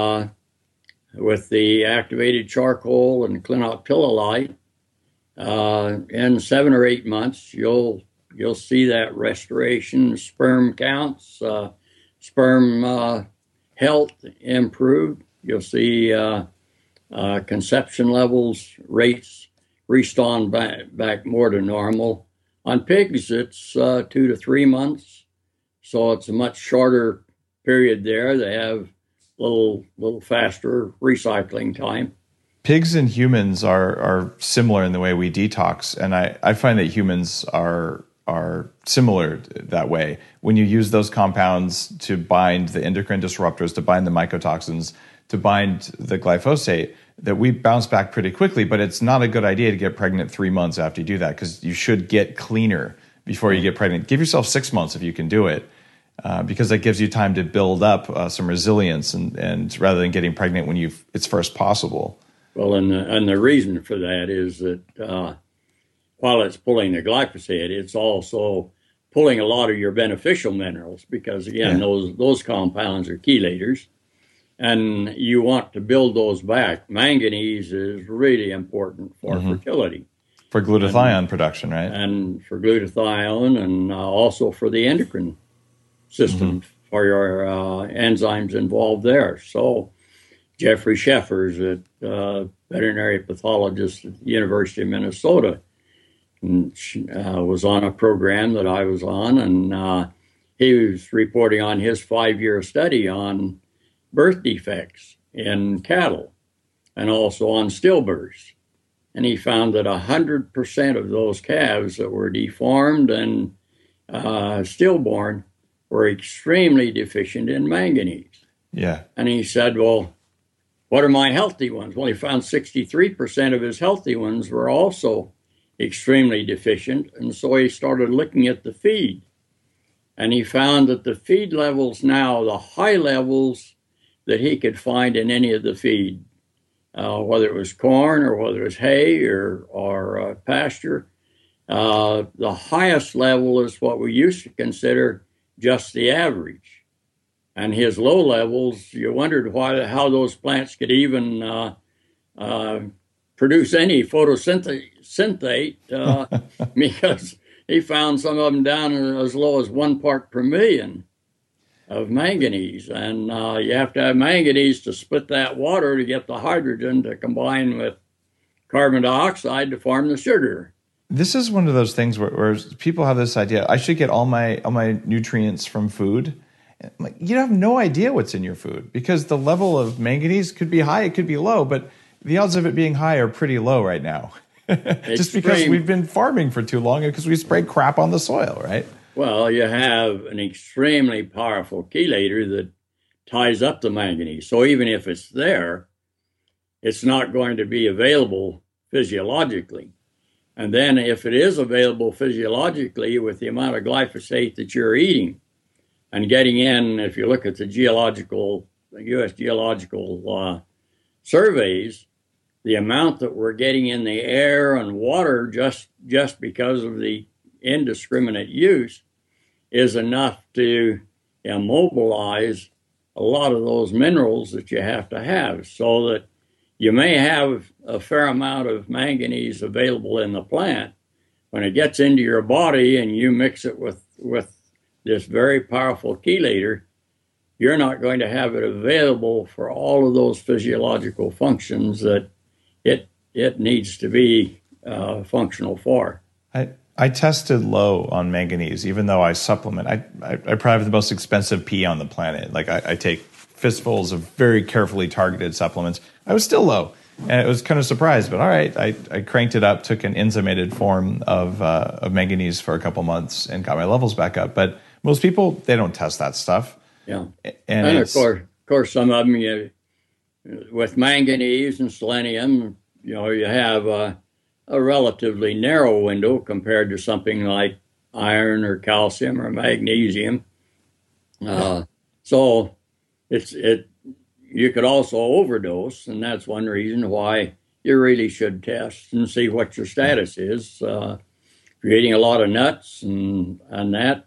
with the activated charcoal and clinoptilolite, in 7 or 8 months, you'll see that restoration, sperm counts, sperm health improved. You'll see conception levels, rates restored back more to normal. On pigs, it's 2 to 3 months, so it's a much shorter period there. They have a little faster recycling time. Pigs and humans are similar in the way we detox, and I find that humans are similar that way. When you use those compounds to bind the endocrine disruptors, to bind the mycotoxins, to bind the glyphosate, that we bounce back pretty quickly, but it's not a good idea to get pregnant 3 months after you do that, because you should get cleaner before you get pregnant. Give yourself 6 months if you can do it, because that gives you time to build up some resilience, and rather than getting pregnant when it's first possible. Well, and the reason for that is that while it's pulling the glyphosate, it's also pulling a lot of your beneficial minerals, because again, those compounds are chelators, and you want to build those back. Manganese is really important for fertility. For glutathione production, right? And for glutathione, and also for the endocrine system, for your enzymes involved there. So Jeffrey Sheffers, a veterinary pathologist at the University of Minnesota, was on a program that I was on, and he was reporting on his 5-year study on birth defects in cattle and also on stillbirths. And he found that 100% of those calves that were deformed and stillborn were extremely deficient in manganese. Yeah. And he said, well, what are my healthy ones? Well, he found 63% of his healthy ones were also extremely deficient. And so he started looking at the feed. And he found that the feed levels now, the high levels that he could find in any of the feed, whether it was corn or whether it was hay or pasture, the highest level is what we used to consider just the average. And his low levels, you wondered how those plants could even produce any photosynthate because he found some of them down as low as 1 part per million of manganese. And you have to have manganese to split that water to get the hydrogen to combine with carbon dioxide to form the sugar. This is one of those things where people have this idea, I should get all my nutrients from food. Like, you have no idea what's in your food, because the level of manganese could be high, it could be low, but the odds of it being high are pretty low right now. Just because we've been farming for too long and because we spray crap on the soil, right? Well, you have an extremely powerful chelator that ties up the manganese. So even if it's there, it's not going to be available physiologically. And then if it is available physiologically with the amount of glyphosate that you're eating and getting in, if you look at the U.S. Geological surveys, the amount that we're getting in the air and water just because of the indiscriminate use is enough to immobilize a lot of those minerals that you have to have, so that you may have a fair amount of manganese available in the plant. When it gets into your body and you mix it with this very powerful chelator, you're not going to have it available for all of those physiological functions that it needs to be functional for. I tested low on manganese, even though I supplement. I probably have the most expensive pee on the planet. Like I take fistfuls of very carefully targeted supplements. I was still low, and it was kind of surprised. But all right, I cranked it up, took an enzymated form of manganese for a couple months, and got my levels back up. But most people, they don't test that stuff. Yeah, and of course, some of them with manganese and selenium, you have a relatively narrow window compared to something like iron or calcium or magnesium. So you could also overdose, and that's one reason why you really should test and see what your status is. If you're eating a lot of nuts and that,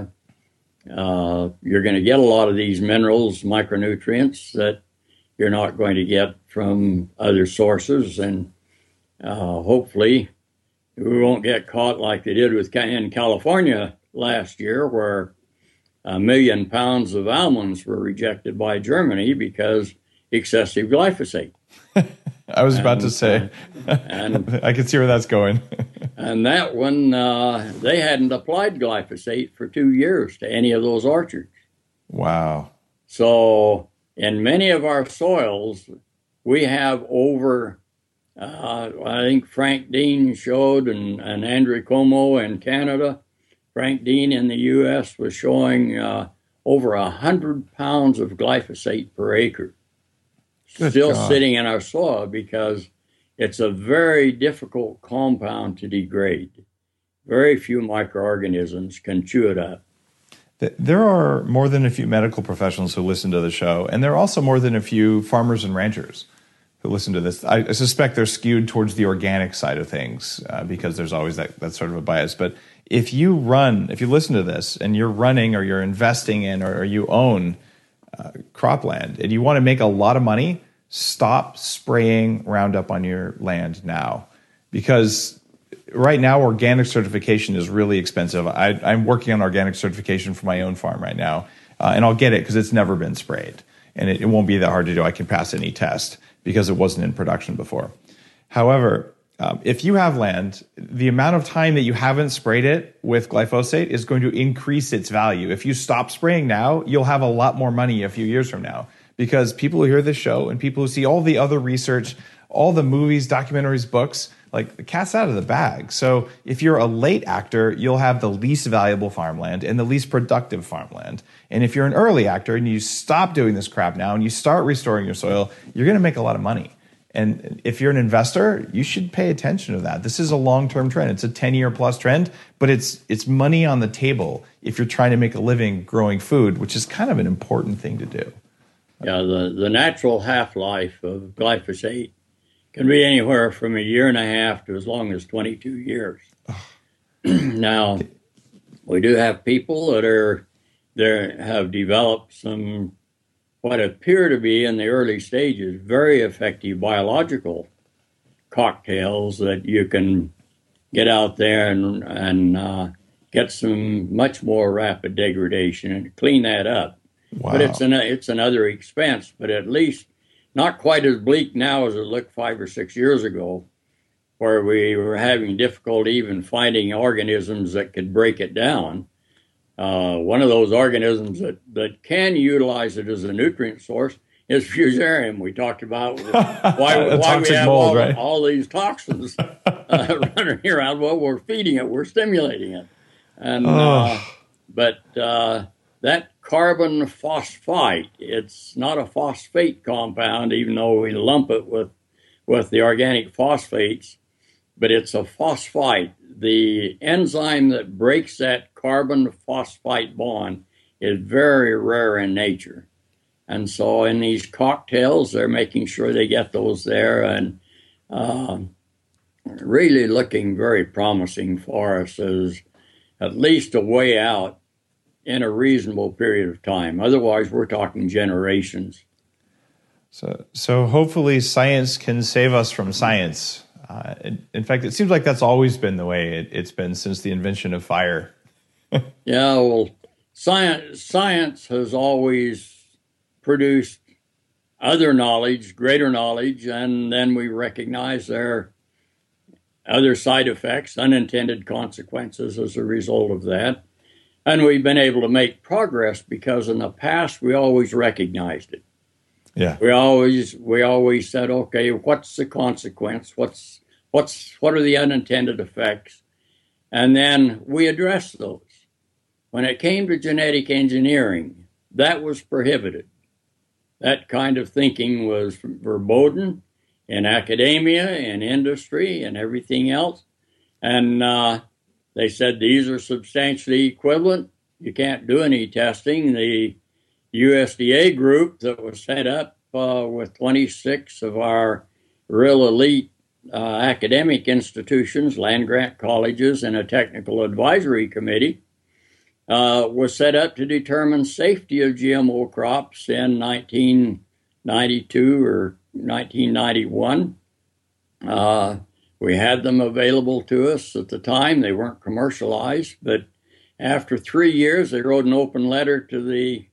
you're going to get a lot of these minerals, micronutrients that you're not going to get from other sources, and hopefully we won't get caught like they did in California last year, where 1 million pounds of almonds were rejected by Germany because excessive glyphosate. I was about to say, and I can see where that's going. And that one, they hadn't applied glyphosate for 2 years to any of those orchards. Wow. So in many of our soils, we have over, I think Frank Dean showed, and Andrew Como in Canada, Frank Dean in the U.S. was showing over 100 pounds of glyphosate per acre. Good still God. Sitting in our soil because it's a very difficult compound to degrade. Very few microorganisms can chew it up. There are more than a few medical professionals who listen to the show, and there are also more than a few farmers and ranchers who listen to this. I suspect they're skewed towards the organic side of things because there's always that sort of a bias. But if you listen to this and you're running or you're investing in or you own cropland and you want to make a lot of money, stop spraying Roundup on your land now, because right now organic certification is really expensive. I'm working on organic certification for my own farm right now, and I'll get it because it's never been sprayed, and it won't be that hard to do. I can pass any test because it wasn't in production before. However, if you have land, the amount of time that you haven't sprayed it with glyphosate is going to increase its value. If you stop spraying now, you'll have a lot more money a few years from now, because people who hear this show and people who see all the other research, all the movies, documentaries, books, like the cat's out of the bag. So if you're a late actor, you'll have the least valuable farmland and the least productive farmland. And if you're an early actor and you stop doing this crap now and you start restoring your soil, you're going to make a lot of money. And if you're an investor, you should pay attention to that. This is a long-term trend. It's a 10-year plus trend, but it's money on the table if you're trying to make a living growing food, which is kind of an important thing to do. Yeah, the natural half-life of glyphosate can be anywhere from 1.5 years to as long as 22 years. Now, we do have people that have developed some what appear to be in the early stages very effective biological cocktails that you can get out there and get some much more rapid degradation and clean that up. Wow. But it's another expense, but at least not quite as bleak now as it looked 5 or 6 years ago, where we were having difficulty even finding organisms that could break it down. One of those organisms that can utilize it as a nutrient source is Fusarium. We talked about why we have mold, right? all these toxins running around. Well, we're feeding it, we're stimulating it. And but that carbon phosphite, it's not a phosphate compound, even though we lump it with the organic phosphates, but it's a phosphite. The enzyme that breaks that carbon phosphite bond is very rare in nature. And so in these cocktails, they're making sure they get those there, and really looking very promising for us as at least a way out in a reasonable period of time. Otherwise, we're talking generations. So hopefully science can save us from science. In fact, it seems like that's always been the way it's been since the invention of fire. Yeah, well, science has always produced other knowledge, greater knowledge, and then we recognize there other side effects, unintended consequences as a result of that. And we've been able to make progress because in the past we always recognized it. Yeah. We always said, okay, what's the consequence? What are the unintended effects? And then we addressed those. When it came to genetic engineering, that was prohibited. That kind of thinking was verboten in academia, in industry, and everything else. And they said these are substantially equivalent. You can't do any testing. The USDA group that was set up with 26 of our real elite academic institutions, land-grant colleges, and a technical advisory committee was set up to determine safety of GMO crops in 1992 or 1991. We had them available to us at the time. They weren't commercialized, but after 3 years, they wrote an open letter to the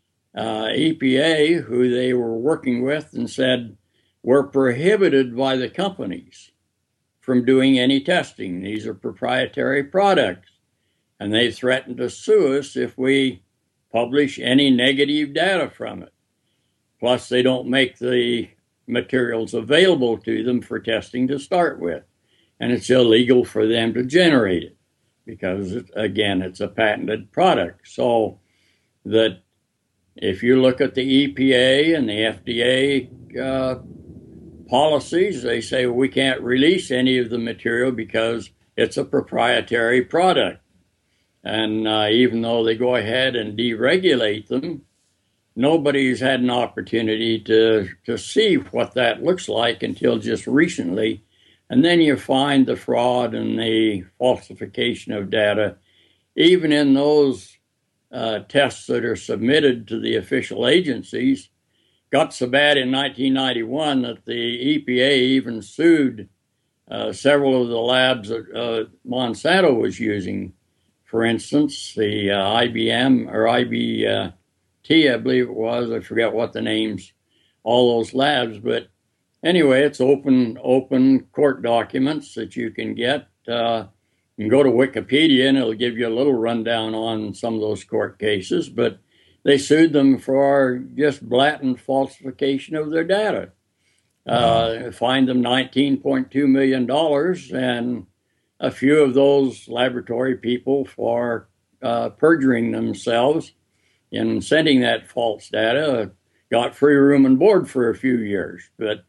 EPA, who they were working with, and said, we're prohibited by the companies from doing any testing. These are proprietary products. And they threatened to sue us if we publish any negative data from it. Plus, they don't make the materials available to them for testing to start with. And it's illegal for them to generate it because, again, it's a patented product. So that if you look at the EPA and the FDA policies, they say we can't release any of the material because it's a proprietary product. And even though they go ahead and deregulate them, nobody's had an opportunity to see what that looks like until just recently. And then you find the fraud and the falsification of data, even in those tests that are submitted to the official agencies. Got so bad in 1991 that the EPA even sued several of the labs that Monsanto was using. For instance, the IBM or IBT, I believe it was. I forget what the names, all those labs. But anyway, it's open court documents that you can get. You can go to Wikipedia and it'll give you a little rundown on some of those court cases. But they sued them for just blatant falsification of their data. Fined them $19.2 million, and a few of those laboratory people for perjuring themselves in sending that false data got free room and board for a few years. But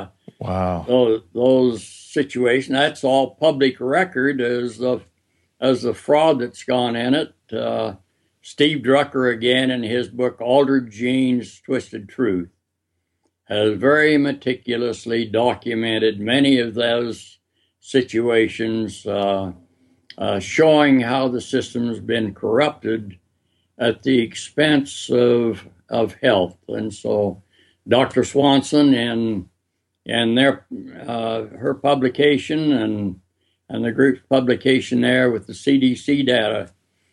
wow, those situations, that's all public record as the fraud that's gone in it. Steve Drucker, again, in his book, Altered Genes, Twisted Truth, has very meticulously documented many of those situations, showing how the system has been corrupted at the expense of health. And so Dr. Swanson and her publication and the group's publication there with the CDC data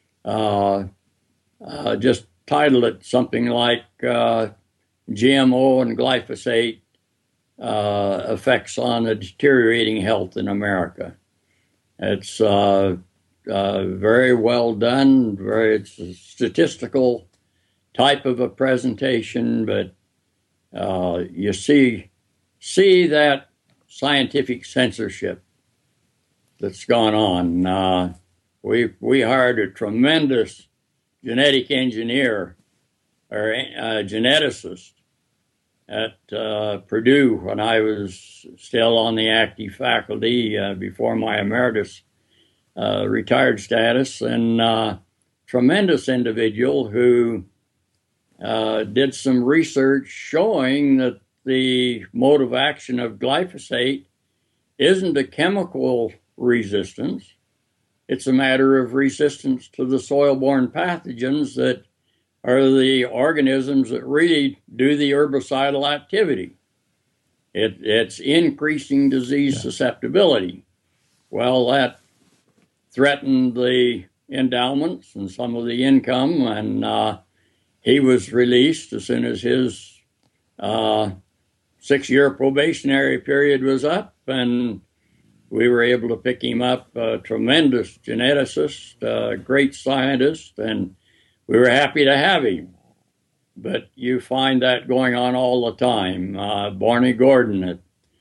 just titled it something like GMO and glyphosate effects on a deteriorating health in America. It's very well done. It's a statistical type of a presentation, but you see that scientific censorship that's gone on. We hired a tremendous genetic engineer or a geneticist at Purdue when I was still on the active faculty before my emeritus retired status, and tremendous individual who did some research showing that the mode of action of glyphosate isn't a chemical resistance. It's a matter of resistance to the soil-borne pathogens that are the organisms that really do the herbicidal activity. It's increasing disease susceptibility. Well, that threatened the endowments and some of the income, and he was released as soon as his 6-year probationary period was up, and we were able to pick him up, a tremendous geneticist, a great scientist, and we were happy to have him. But you find that going on all the time. Barney Gordon,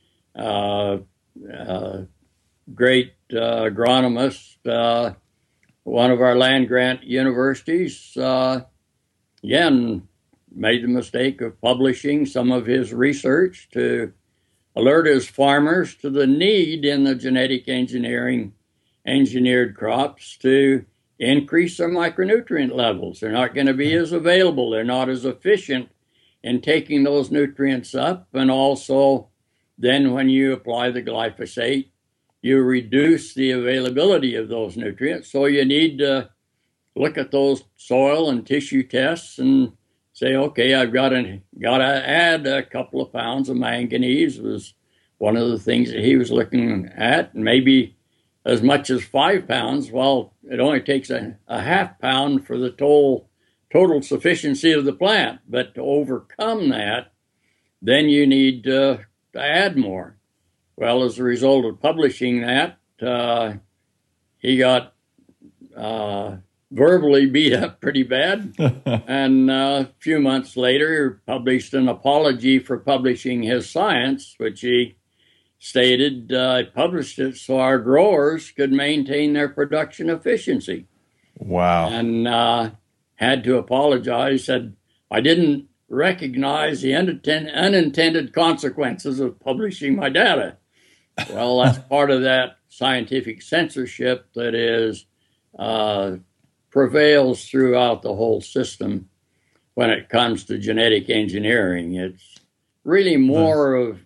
great agronomist, one of our land-grant universities, again, made the mistake of publishing some of his research to alert his farmers to the need in the genetic engineered crops to increase their micronutrient levels. They're not going to be as available. They're not as efficient in taking those nutrients up. And also, then when you apply the glyphosate, you reduce the availability of those nutrients. So you need to look at those soil and tissue tests and say, okay, I've got to add a couple of pounds of manganese was one of the things that he was looking at, and maybe as much as 5 pounds. Well, it only takes a half pound for the total sufficiency of the plant. But to overcome that, then you need to add more. Well, as a result of publishing that, he got verbally beat up pretty bad. And a few months later, published an apology for publishing his science, which he stated published it so our growers could maintain their production efficiency. Wow. And had to apologize, said, I didn't recognize the unintended consequences of publishing my data. Well, that's part of that scientific censorship that is prevails throughout the whole system when it comes to genetic engineering. It's really more of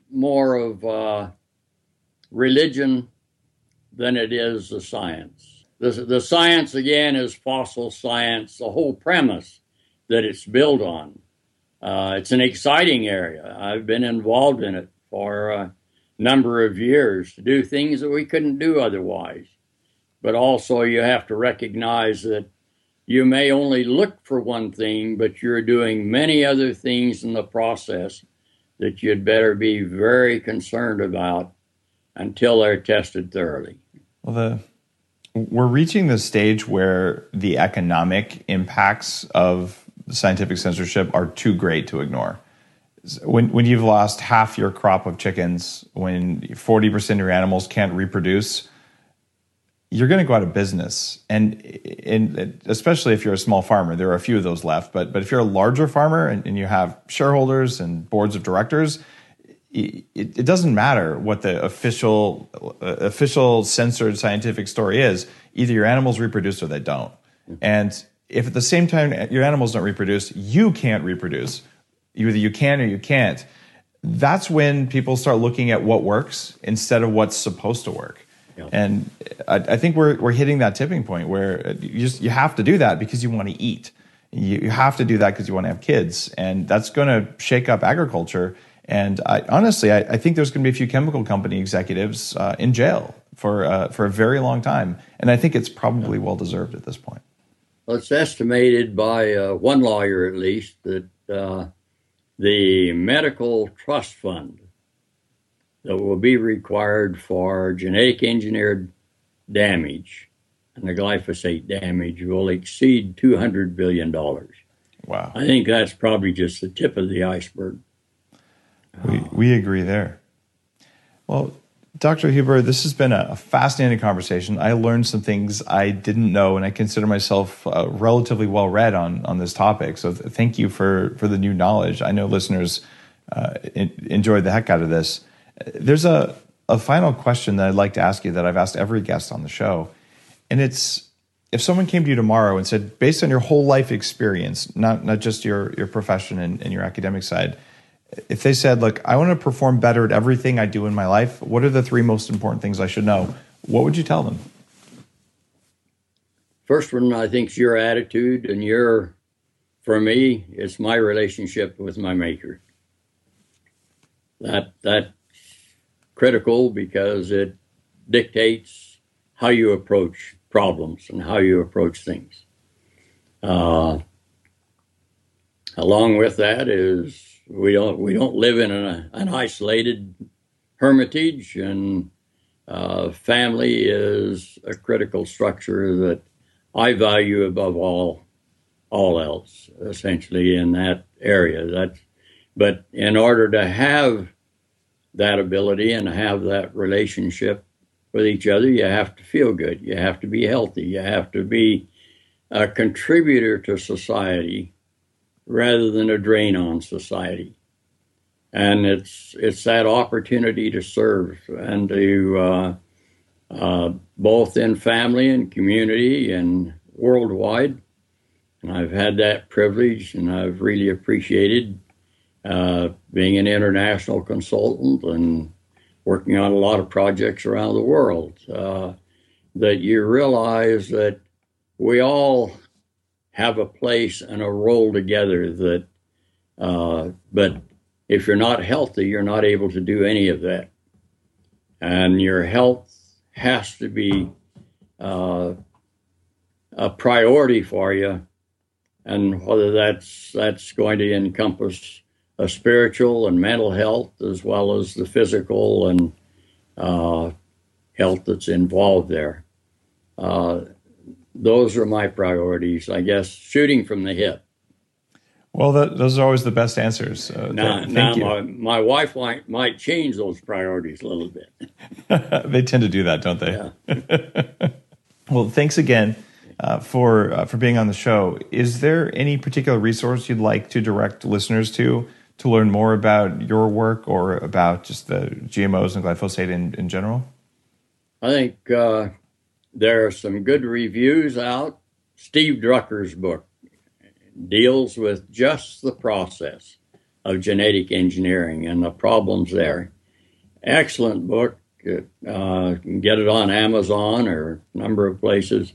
religion than it is the science. The science, again, is fossil science, the whole premise that it's built on. It's an exciting area. I've been involved in it for a number of years to do things that we couldn't do otherwise. But also you have to recognize that you may only look for one thing, but you're doing many other things in the process that you'd better be very concerned about until they're tested thoroughly. Well, we're reaching the stage where the economic impacts of scientific censorship are too great to ignore. When you've lost half your crop of chickens, when 40% of your animals can't reproduce, you're going to go out of business. And especially if you're a small farmer, there are a few of those left. But if you're a larger farmer and you have shareholders and boards of directors, it doesn't matter what the official censored scientific story is. Either your animals reproduce or they don't. And if at the same time your animals don't reproduce, you can't reproduce. Either you can or you can't. That's when people start looking at what works instead of what's supposed to work. Yeah. And I think we're hitting that tipping point where you have to do that because you want to eat. You have to do that because you want to have kids. And that's going to shake up agriculture. And honestly, I think there's going to be a few chemical company executives in jail for a very long time. And I think it's probably well-deserved at this point. Well, it's estimated by one lawyer, at least, that the medical trust fund that will be required for genetic engineered damage and the glyphosate damage will exceed $200 billion. Wow. I think that's probably just the tip of the iceberg. We agree there. Well, Dr. Huber, this has been a fascinating conversation. I learned some things I didn't know, and I consider myself relatively well-read on this topic. So thank you for the new knowledge. I know listeners enjoyed the heck out of this. There's a final question that I'd like to ask you that I've asked every guest on the show, and it's, if someone came to you tomorrow and said, based on your whole life experience, not just your profession and your academic side, if they said, look, I want to perform better at everything I do in my life, what are the 3 most important things I should know? What would you tell them? First one, I think, is your attitude, and for me, it's my relationship with my maker. That's critical because it dictates how you approach problems and how you approach things. Along with that is we don't live in an isolated hermitage, and family is a critical structure that I value above all else, essentially, in that area. But in order to have that ability and have that relationship with each other, you have to feel good. You have to be healthy. You have to be a contributor to society rather than a drain on society. And it's that opportunity to serve and to both in family and community and worldwide. And I've had that privilege, and I've really appreciated being an international consultant and working on a lot of projects around the world, that you realize that we all have a place and a role together but if you're not healthy, you're not able to do any of that. And your health has to be a priority for you. And whether that's going to encompass a spiritual and mental health, as well as the physical and health that's involved there. Those are my priorities, I guess, shooting from the hip. Well, those are always the best answers. My wife might change those priorities a little bit. They tend to do that, don't they? Yeah. Well, thanks again for being on the show. Is there any particular resource you'd like to direct listeners to learn more about your work or about just the GMOs and glyphosate in general? I think there are some good reviews out. Steve Drucker's book deals with just the process of genetic engineering and the problems there. Excellent book. You can get it on Amazon or a number of places.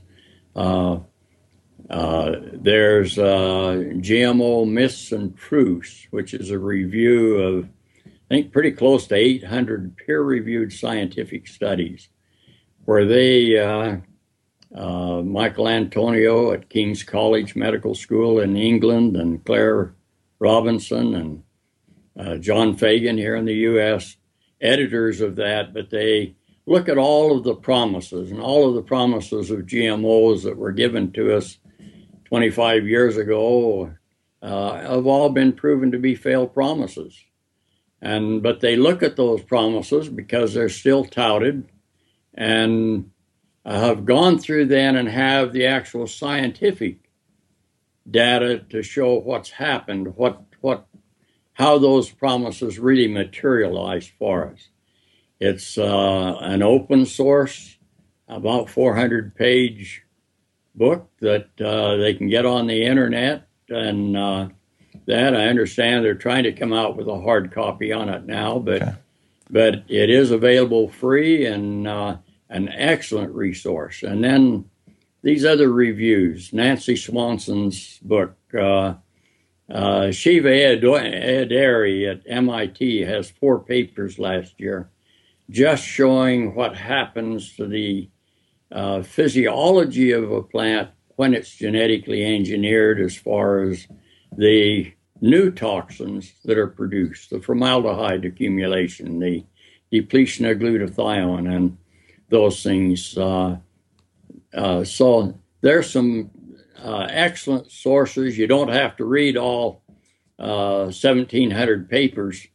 There's GMO Myths and Truths, which is a review of, I think, pretty close to 800 peer-reviewed scientific studies, where they, Michael Antonio at King's College Medical School in England, and Claire Robinson and John Fagan here in the U.S., editors of that, but they look at all of the promises and all of the promises of GMOs that were given to us 25 years ago have all been proven to be failed promises. But they look at those promises because they're still touted, and have gone through then and have the actual scientific data to show what's happened, how those promises really materialized for us. It's an open source, about 400-page book that they can get on the internet, and that I understand they're trying to come out with a hard copy on it now, but it is available free and an excellent resource. And then these other reviews, Nancy Swanson's book, Shiva Ayyadurai at MIT has 4 papers last year just showing what happens to the physiology of a plant when it's genetically engineered, as far as the new toxins that are produced, the formaldehyde accumulation, the depletion of glutathione, and those things. So there's some excellent sources. You don't have to read all 1,700 papers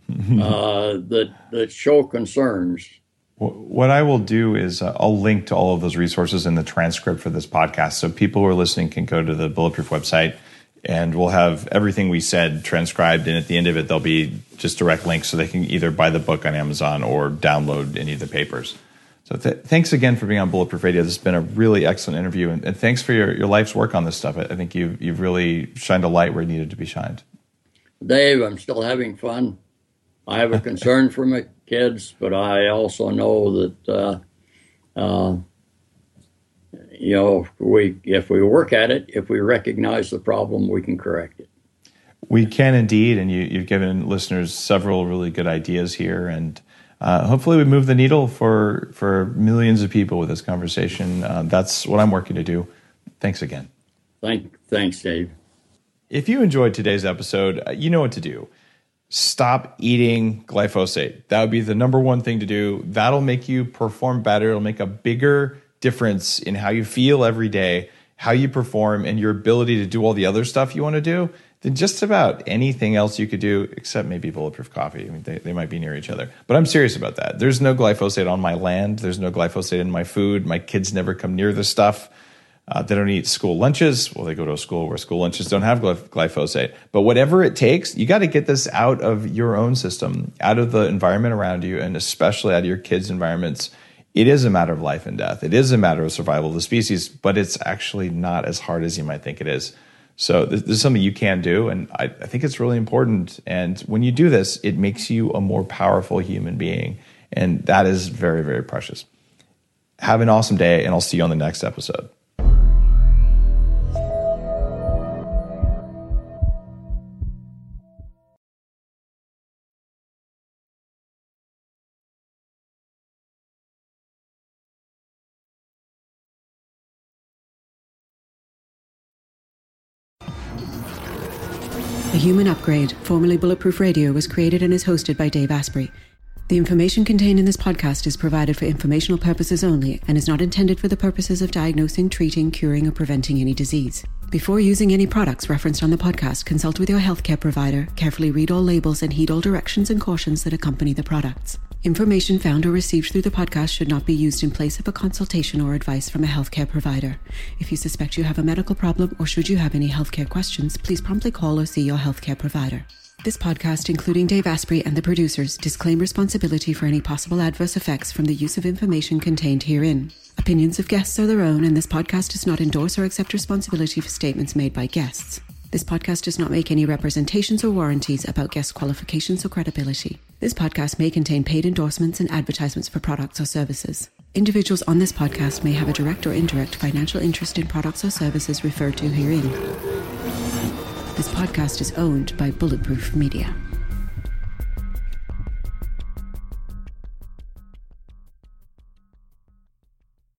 that show concerns. What I will do is I'll link to all of those resources in the transcript for this podcast, so people who are listening can go to the Bulletproof website, and we'll have everything we said transcribed, and at the end of it there'll be just direct links so they can either buy the book on Amazon or download any of the papers. So thanks again for being on Bulletproof Radio. This has been a really excellent interview, and thanks for your life's work on this stuff. I think you've really shined a light where it needed to be shined. Dave, I'm still having fun. I have a concern for my kids, but I also know that if we work at it, if we recognize the problem, we can correct it. We can indeed, and you've given listeners several really good ideas here, and hopefully we move the needle for millions of people with this conversation. That's what I'm working to do. Thanks again. Thanks, Dave. If you enjoyed today's episode, you know what to do. stop eating glyphosate. That would be the number one thing to do. That'll make you perform better. It'll make a bigger difference in how you feel every day, how you perform, and your ability to do all the other stuff you want to do than just about anything else you could do, except maybe Bulletproof Coffee. I mean, they might be near each other. But I'm serious about that. There's no glyphosate on my land. There's no glyphosate in my food. My kids never come near this stuff. They don't eat school lunches. Well, they go to a school where school lunches don't have glyphosate. But whatever it takes, you got to get this out of your own system, out of the environment around you, and especially out of your kids' environments. It is a matter of life and death. It is a matter of survival of the species, but it's actually not as hard as you might think it is. So this is something you can do, and I think it's really important. And when you do this, it makes you a more powerful human being, and that is very, very precious. Have an awesome day, and I'll see you on the next episode. The Human Upgrade, formerly Bulletproof Radio, was created and is hosted by Dave Asprey. The information contained in this podcast is provided for informational purposes only and is not intended for the purposes of diagnosing, treating, curing, or preventing any disease. Before using any products referenced on the podcast, consult with your healthcare provider, carefully read all labels, and heed all directions and cautions that accompany the products. Information found or received through the podcast should not be used in place of a consultation or advice from a healthcare provider. If you suspect you have a medical problem or should you have any healthcare questions, please promptly call or see your healthcare provider. This podcast, including Dave Asprey and the producers, disclaim responsibility for any possible adverse effects from the use of information contained herein. Opinions of guests are their own, and this podcast does not endorse or accept responsibility for statements made by guests. This podcast does not make any representations or warranties about guest qualifications or credibility. This podcast may contain paid endorsements and advertisements for products or services. Individuals on this podcast may have a direct or indirect financial interest in products or services referred to herein. This podcast is owned by Bulletproof Media.